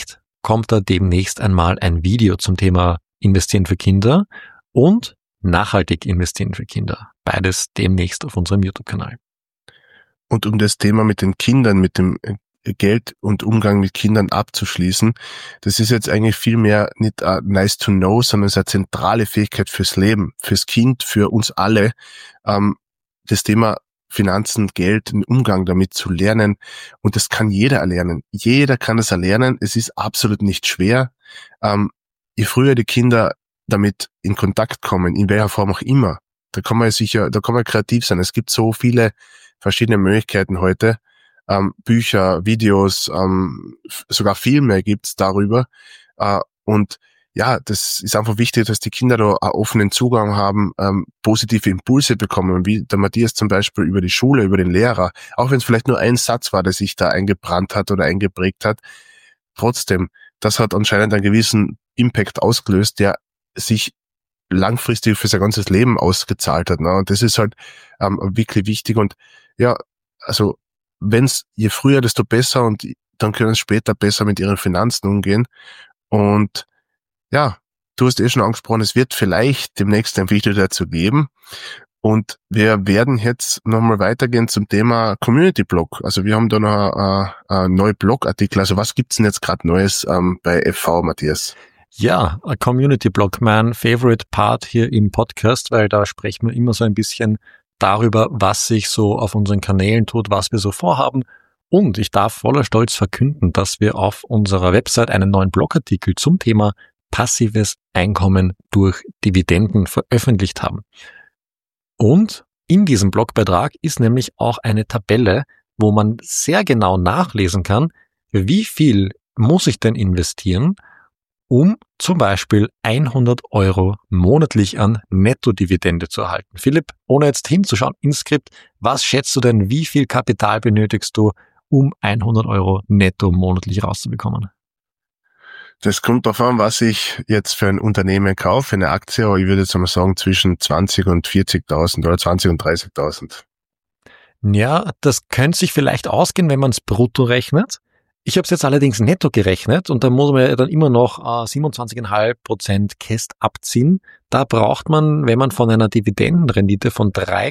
B: kommt da demnächst einmal ein Video zum Thema Investieren für Kinder und nachhaltig investieren für Kinder. Beides demnächst auf unserem YouTube-Kanal.
A: Und um das Thema mit den Kindern, mit dem Geld und Umgang mit Kindern abzuschließen, das ist jetzt eigentlich viel mehr nicht nice to know, sondern es ist eine zentrale Fähigkeit fürs Leben, fürs Kind, für uns alle, das Thema Finanzen, Geld, den Umgang damit zu lernen. Und das kann jeder erlernen. Jeder kann es erlernen. Es ist absolut nicht schwer. Je früher die Kinder damit in Kontakt kommen, in welcher Form auch immer, da kann man kreativ sein. Es gibt so viele verschiedene Möglichkeiten heute. Bücher, Videos, sogar Filme gibt's darüber. Und ja, das ist einfach wichtig, dass die Kinder da einen offenen Zugang haben, positive Impulse bekommen, wie der Matthias zum Beispiel über die Schule, über den Lehrer, auch wenn es vielleicht nur ein Satz war, der sich da eingebrannt hat oder eingeprägt hat. Trotzdem, das hat anscheinend einen gewissen Impact ausgelöst, der sich langfristig für sein ganzes Leben ausgezahlt hat. Ne? Und das ist halt wirklich wichtig. Und ja, also je früher, desto besser, und dann können sie später besser mit ihren Finanzen umgehen. Und ja, du hast schon angesprochen, es wird vielleicht demnächst ein Video dazu geben. Und wir werden jetzt nochmal weitergehen zum Thema Community Blog. Also wir haben da noch einen neuen Blogartikel. Also was gibt's denn jetzt gerade Neues bei FV, Matthias?
B: Ja, Community Blog, mein favorite part hier im Podcast, weil da sprechen wir immer so ein bisschen darüber, was sich so auf unseren Kanälen tut, was wir so vorhaben. Und ich darf voller Stolz verkünden, dass wir auf unserer Website einen neuen Blogartikel zum Thema passives Einkommen durch Dividenden veröffentlicht haben. Und in diesem Blogbeitrag ist nämlich auch eine Tabelle, wo man sehr genau nachlesen kann, wie viel muss ich denn investieren, um zum Beispiel 100 € monatlich an Nettodividende zu erhalten. Philipp, ohne jetzt hinzuschauen ins Skript, was schätzt du denn, wie viel Kapital benötigst du, um 100 € netto monatlich rauszubekommen?
A: Das kommt darauf an, was ich jetzt für ein Unternehmen kaufe, eine Aktie, aber ich würde jetzt mal sagen zwischen 20 und 40.000 oder 20 und 30.000.
B: Ja, das könnte sich vielleicht ausgehen, wenn man es brutto rechnet. Ich habe es jetzt allerdings netto gerechnet und da muss man ja dann immer noch 27,5% Käst abziehen. Da braucht man, wenn man von einer Dividendenrendite von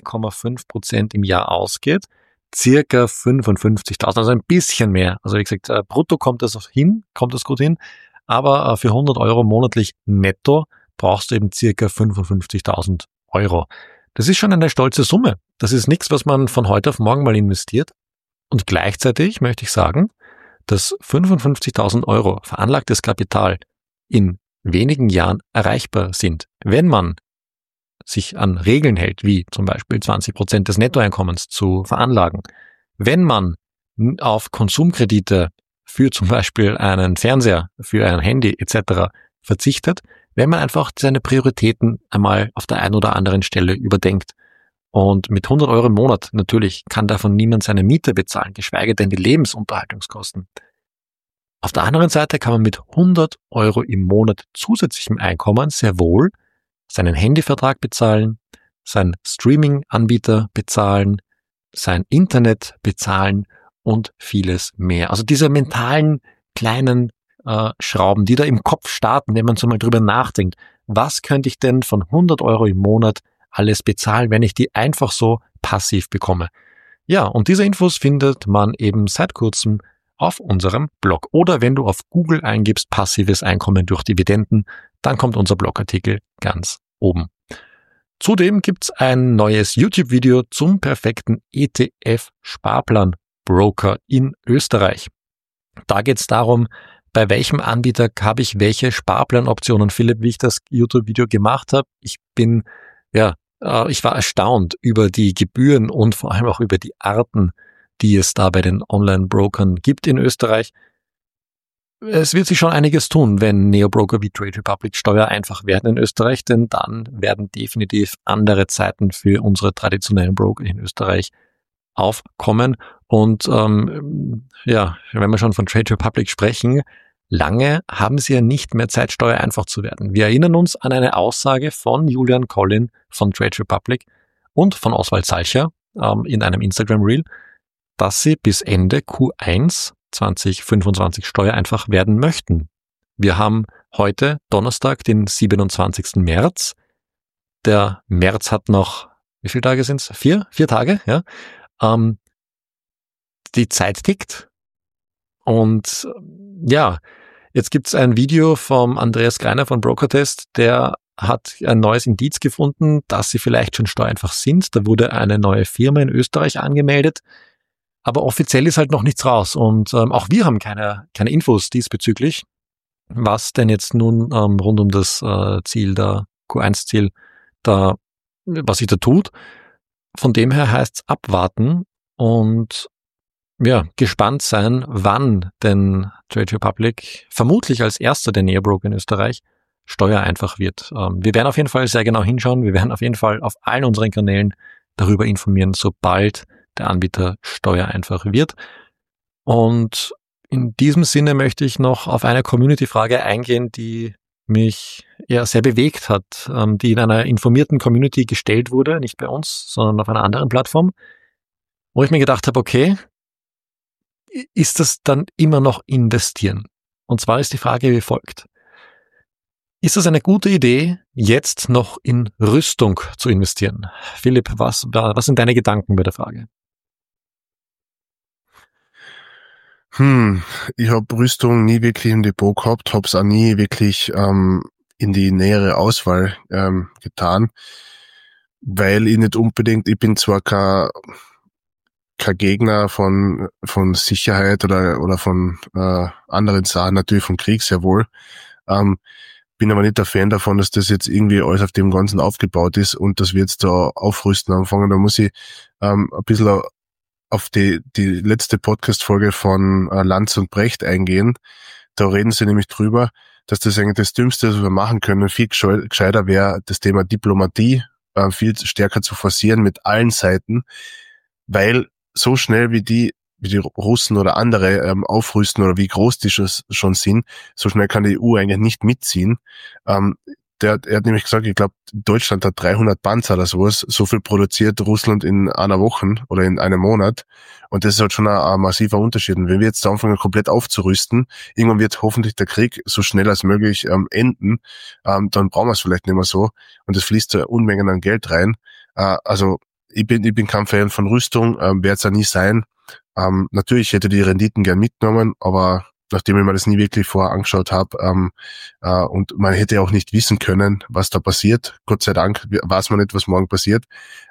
B: 3,5% im Jahr ausgeht, circa 55.000, also ein bisschen mehr. Also wie gesagt, brutto kommt das gut hin, aber für 100 € monatlich netto brauchst du eben circa 55.000 €. Das ist schon eine stolze Summe. Das ist nichts, was man von heute auf morgen mal investiert. Und gleichzeitig möchte ich sagen, dass 55.000 € veranlagtes Kapital in wenigen Jahren erreichbar sind, wenn man sich an Regeln hält, wie zum Beispiel 20% des Nettoeinkommens zu veranlagen. Wenn man auf Konsumkredite für zum Beispiel einen Fernseher, für ein Handy etc. verzichtet, wenn man einfach seine Prioritäten einmal auf der einen oder anderen Stelle überdenkt. Und mit 100 € im Monat, natürlich kann davon niemand seine Miete bezahlen, geschweige denn die Lebensunterhaltungskosten. Auf der anderen Seite kann man mit 100 € im Monat zusätzlichem Einkommen sehr wohl seinen Handyvertrag bezahlen, seinen Streaming-Anbieter bezahlen, sein Internet bezahlen und vieles mehr. Also diese mentalen kleinen Schrauben, die da im Kopf starten, wenn man so mal drüber nachdenkt, was könnte ich denn von 100 € im Monat alles bezahlen, wenn ich die einfach so passiv bekomme. Ja, und diese Infos findet man eben seit kurzem auf unserem Blog. Oder wenn du auf Google eingibst, passives Einkommen durch Dividenden, dann kommt unser Blogartikel ganz oben. Zudem gibt's ein neues YouTube-Video zum perfekten ETF-Sparplan-Broker in Österreich. Da geht's darum, bei welchem Anbieter habe ich welche Sparplanoptionen. Philipp, wie ich das YouTube-Video gemacht habe, ich war erstaunt über die Gebühren und vor allem auch über die Arten, die es da bei den Online-Brokern gibt in Österreich. Es wird sich schon einiges tun, wenn Neobroker wie Trade Republic steuereinfach werden in Österreich, denn dann werden definitiv andere Zeiten für unsere traditionellen Broker in Österreich aufkommen. Und wenn wir schon von Trade Republic sprechen, lange haben sie ja nicht mehr Zeit, steuereinfach zu werden. Wir erinnern uns an eine Aussage von Julian Collin von Trade Republic und von Oswald Salcher in einem Instagram-Reel, dass sie bis Ende Q1 2025 steuereinfach werden möchten. Wir haben heute Donnerstag, den 27. März. Der März hat noch, wie viele Tage sind's? 4 Tage, ja. Die Zeit tickt. Und ja, jetzt gibt's ein Video vom Andreas Greiner von Brokertest, der hat ein neues Indiz gefunden, dass sie vielleicht schon steuereinfach sind. Da wurde eine neue Firma in Österreich angemeldet, aber offiziell ist halt noch nichts raus. Und auch wir haben keine Infos diesbezüglich, was denn jetzt nun rund um das Ziel, der Q1-Ziel, was sich da tut. Von dem her heißt's abwarten und ja, gespannt sein, wann denn Trade Republic vermutlich als erster der Neobroker in Österreich steuereinfach wird. Wir werden auf jeden Fall sehr genau hinschauen. Wir werden auf jeden Fall auf allen unseren Kanälen darüber informieren, sobald der Anbieter steuereinfach wird. Und in diesem Sinne möchte ich noch auf eine Community-Frage eingehen, die mich ja sehr bewegt hat, die in einer informierten Community gestellt wurde, nicht bei uns, sondern auf einer anderen Plattform, wo ich mir gedacht habe, okay, ist das dann immer noch investieren? Und zwar ist die Frage wie folgt. Ist es eine gute Idee, jetzt noch in Rüstung zu investieren? Philipp, was sind deine Gedanken bei der Frage?
A: Ich habe Rüstung nie wirklich im Depot gehabt, habe es auch nie wirklich in die nähere Auswahl getan, weil ich nicht unbedingt, ich bin zwar kein Gegner von Sicherheit oder von anderen Sachen, natürlich vom Krieg sehr wohl, bin aber nicht der Fan davon, dass das jetzt irgendwie alles auf dem Ganzen aufgebaut ist und dass wir jetzt da aufrüsten anfangen. Da muss ich ein bisschen auf die letzte Podcast-Folge von Lanz und Brecht eingehen. Da reden sie nämlich drüber, dass das eigentlich das Dümmste, was wir machen können, viel gescheiter wäre, das Thema Diplomatie viel stärker zu forcieren mit allen Seiten, weil so schnell wie die Russen oder andere aufrüsten oder wie groß die schon sind, so schnell kann die EU eigentlich nicht mitziehen. Er hat nämlich gesagt, ich glaube, Deutschland hat 300 Panzer oder sowas. So viel produziert Russland in einer Woche oder in einem Monat. Und das ist halt schon ein massiver Unterschied. Und wenn wir jetzt anfangen, komplett aufzurüsten, irgendwann wird hoffentlich der Krieg so schnell als möglich enden, dann brauchen wir es vielleicht nicht mehr so. Und es fließt da Unmengen an Geld rein. Also ich bin kein Fan von Rüstung, werde es auch nie sein. Natürlich hätte die Renditen gern mitgenommen, aber nachdem ich mir das nie wirklich vorher angeschaut habe und man hätte auch nicht wissen können, was da passiert. Gott sei Dank weiß man nicht, was morgen passiert.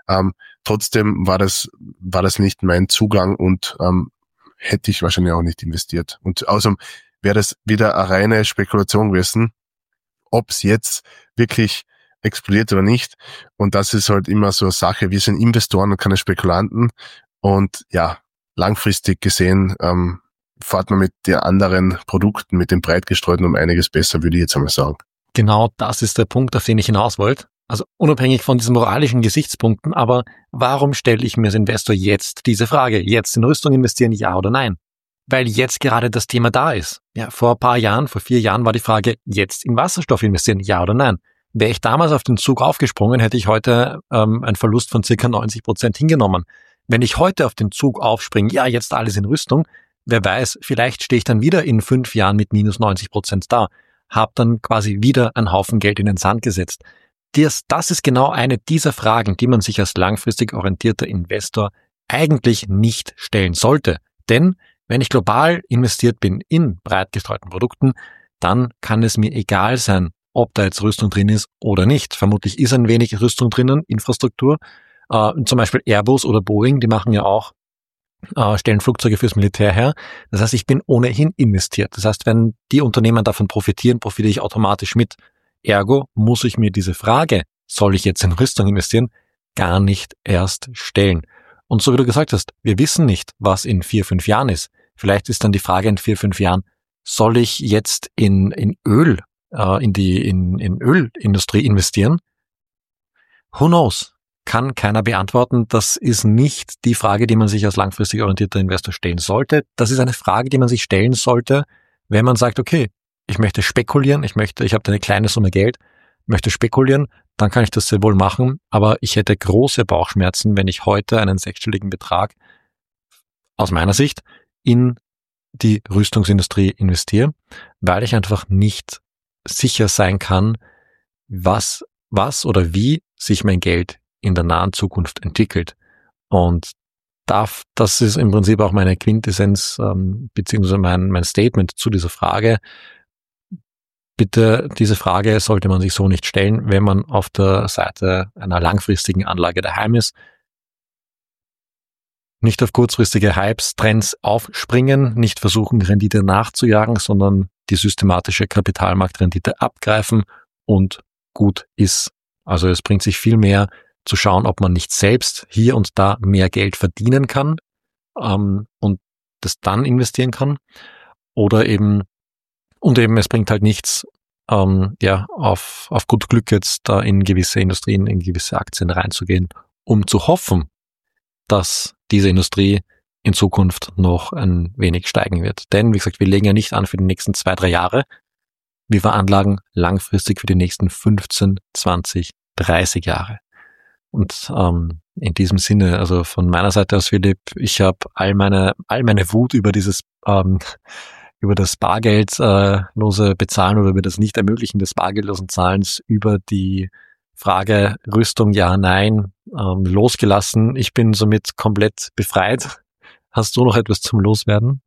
A: Trotzdem war das nicht mein Zugang und hätte ich wahrscheinlich auch nicht investiert. Und außerdem wäre das wieder eine reine Spekulation gewesen, ob es jetzt wirklich explodiert oder nicht. Und das ist halt immer so eine Sache. Wir sind Investoren und keine Spekulanten. Und ja, langfristig gesehen fährt man mit den anderen Produkten, mit den breit gestreuten um einiges besser, würde ich jetzt einmal sagen.
B: Genau das ist der Punkt, auf den ich hinaus wollte. Also unabhängig von diesen moralischen Gesichtspunkten, aber warum stelle ich mir als Investor jetzt diese Frage? Jetzt in Rüstung investieren, ja oder nein? Weil jetzt gerade das Thema da ist. Ja, vor 4 Jahren war die Frage, jetzt in Wasserstoff investieren, ja oder nein? Wäre ich damals auf den Zug aufgesprungen, hätte ich heute einen Verlust von ca. 90% hingenommen. Wenn ich heute auf den Zug aufspringe, ja, jetzt alles in Rüstung, wer weiß, vielleicht stehe ich dann wieder in 5 Jahren mit minus 90% da, habe dann quasi wieder einen Haufen Geld in den Sand gesetzt. Das ist genau eine dieser Fragen, die man sich als langfristig orientierter Investor eigentlich nicht stellen sollte. Denn wenn ich global investiert bin in breit gestreuten Produkten, dann kann es mir egal sein, ob da jetzt Rüstung drin ist oder nicht. Vermutlich ist ein wenig Rüstung drinnen, Infrastruktur. Zum Beispiel Airbus oder Boeing, die machen ja auch, stellen Flugzeuge fürs Militär her. Das heißt, ich bin ohnehin investiert. Das heißt, wenn die Unternehmen davon profitieren, profitiere ich automatisch mit. Ergo muss ich mir diese Frage, soll ich jetzt in Rüstung investieren, gar nicht erst stellen. Und so wie du gesagt hast, wir wissen nicht, was in 4, 5 Jahren ist. Vielleicht ist dann die Frage in 4, 5 Jahren, soll ich jetzt in Öl, in Ölindustrie investieren? Who knows? Kann keiner beantworten. Das ist nicht die Frage, die man sich als langfristig orientierter Investor stellen sollte. Das ist eine Frage, die man sich stellen sollte, wenn man sagt, okay, ich möchte spekulieren, ich habe eine kleine Summe Geld, möchte spekulieren, dann kann ich das sehr wohl machen, aber ich hätte große Bauchschmerzen, wenn ich heute einen 6-stelligen Betrag aus meiner Sicht in die Rüstungsindustrie investiere, weil ich einfach nicht sicher sein kann, was oder wie sich mein Geld in der nahen Zukunft entwickelt. Und das ist im Prinzip auch meine Quintessenz, beziehungsweise mein Statement zu dieser Frage. Bitte, diese Frage sollte man sich so nicht stellen, wenn man auf der Seite einer langfristigen Anlage daheim ist. Nicht auf kurzfristige Hypes, Trends aufspringen, nicht versuchen, Rendite nachzujagen, sondern die systematische Kapitalmarktrendite abgreifen und gut ist. Also es bringt sich viel mehr zu schauen, ob man nicht selbst hier und da mehr Geld verdienen kann und das dann investieren kann. Oder eben es bringt halt nichts, auf gut Glück jetzt da in gewisse Industrien, in gewisse Aktien reinzugehen, um zu hoffen, dass diese Industrie in Zukunft noch ein wenig steigen wird. Denn, wie gesagt, wir legen ja nicht an für die nächsten 2-3 Jahre. Wir veranlagen langfristig für die nächsten 15, 20, 30 Jahre. Und in diesem Sinne, also von meiner Seite aus, Philipp, ich habe all meine Wut über über das bargeldlose Bezahlen oder über das Nicht-Ermöglichen des bargeldlosen Zahlens, über die Frage Rüstung, ja, nein, losgelassen. Ich bin somit komplett befreit. Hast du noch etwas zum Loswerden?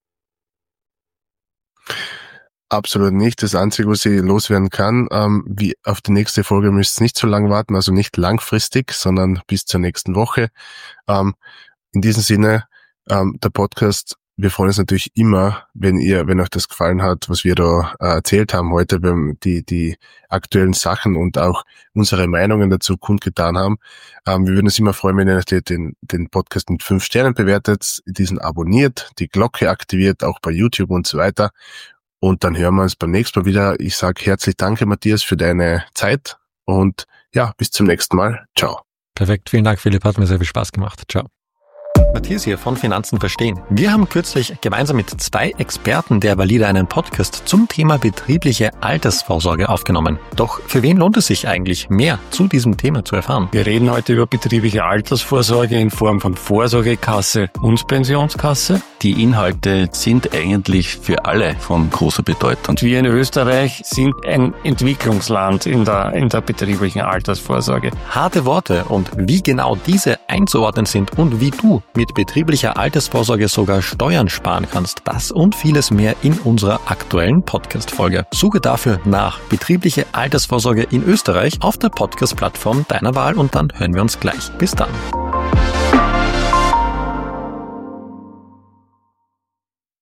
A: Absolut nicht. Das Einzige, was ich loswerden kann, wie auf die nächste Folge müsst ihr nicht so lange warten, also nicht langfristig, sondern bis zur nächsten Woche. In diesem Sinne, der Podcast, wir freuen uns natürlich immer, wenn euch das gefallen hat, was wir da erzählt haben heute, die aktuellen Sachen und auch unsere Meinungen dazu kundgetan haben. Wir würden uns immer freuen, wenn ihr den Podcast mit 5 Sternen bewertet, diesen abonniert, die Glocke aktiviert, auch bei YouTube und so weiter. Und dann hören wir uns beim nächsten Mal wieder. Ich sage herzlich danke, Matthias, für deine Zeit und ja, bis zum nächsten Mal. Ciao.
B: Perfekt, vielen Dank, Philipp, hat mir sehr viel Spaß gemacht. Ciao. Matthias hier von Finanzen verstehen. Wir haben kürzlich gemeinsam mit 2 Experten der Valida einen Podcast zum Thema betriebliche Altersvorsorge aufgenommen. Doch für wen lohnt es sich eigentlich, mehr zu diesem Thema zu erfahren?
C: Wir reden heute über betriebliche Altersvorsorge in Form von Vorsorgekasse und Pensionskasse.
D: Die Inhalte sind eigentlich für alle von großer Bedeutung.
C: Und wir in Österreich sind ein Entwicklungsland in der betrieblichen Altersvorsorge.
B: Harte Worte und wie genau diese einzuordnen sind und wie du mit betrieblicher Altersvorsorge sogar Steuern sparen kannst. Das und vieles mehr in unserer aktuellen Podcast-Folge. Suche dafür nach betriebliche Altersvorsorge in Österreich auf der Podcast-Plattform deiner Wahl und dann hören wir uns gleich. Bis dann.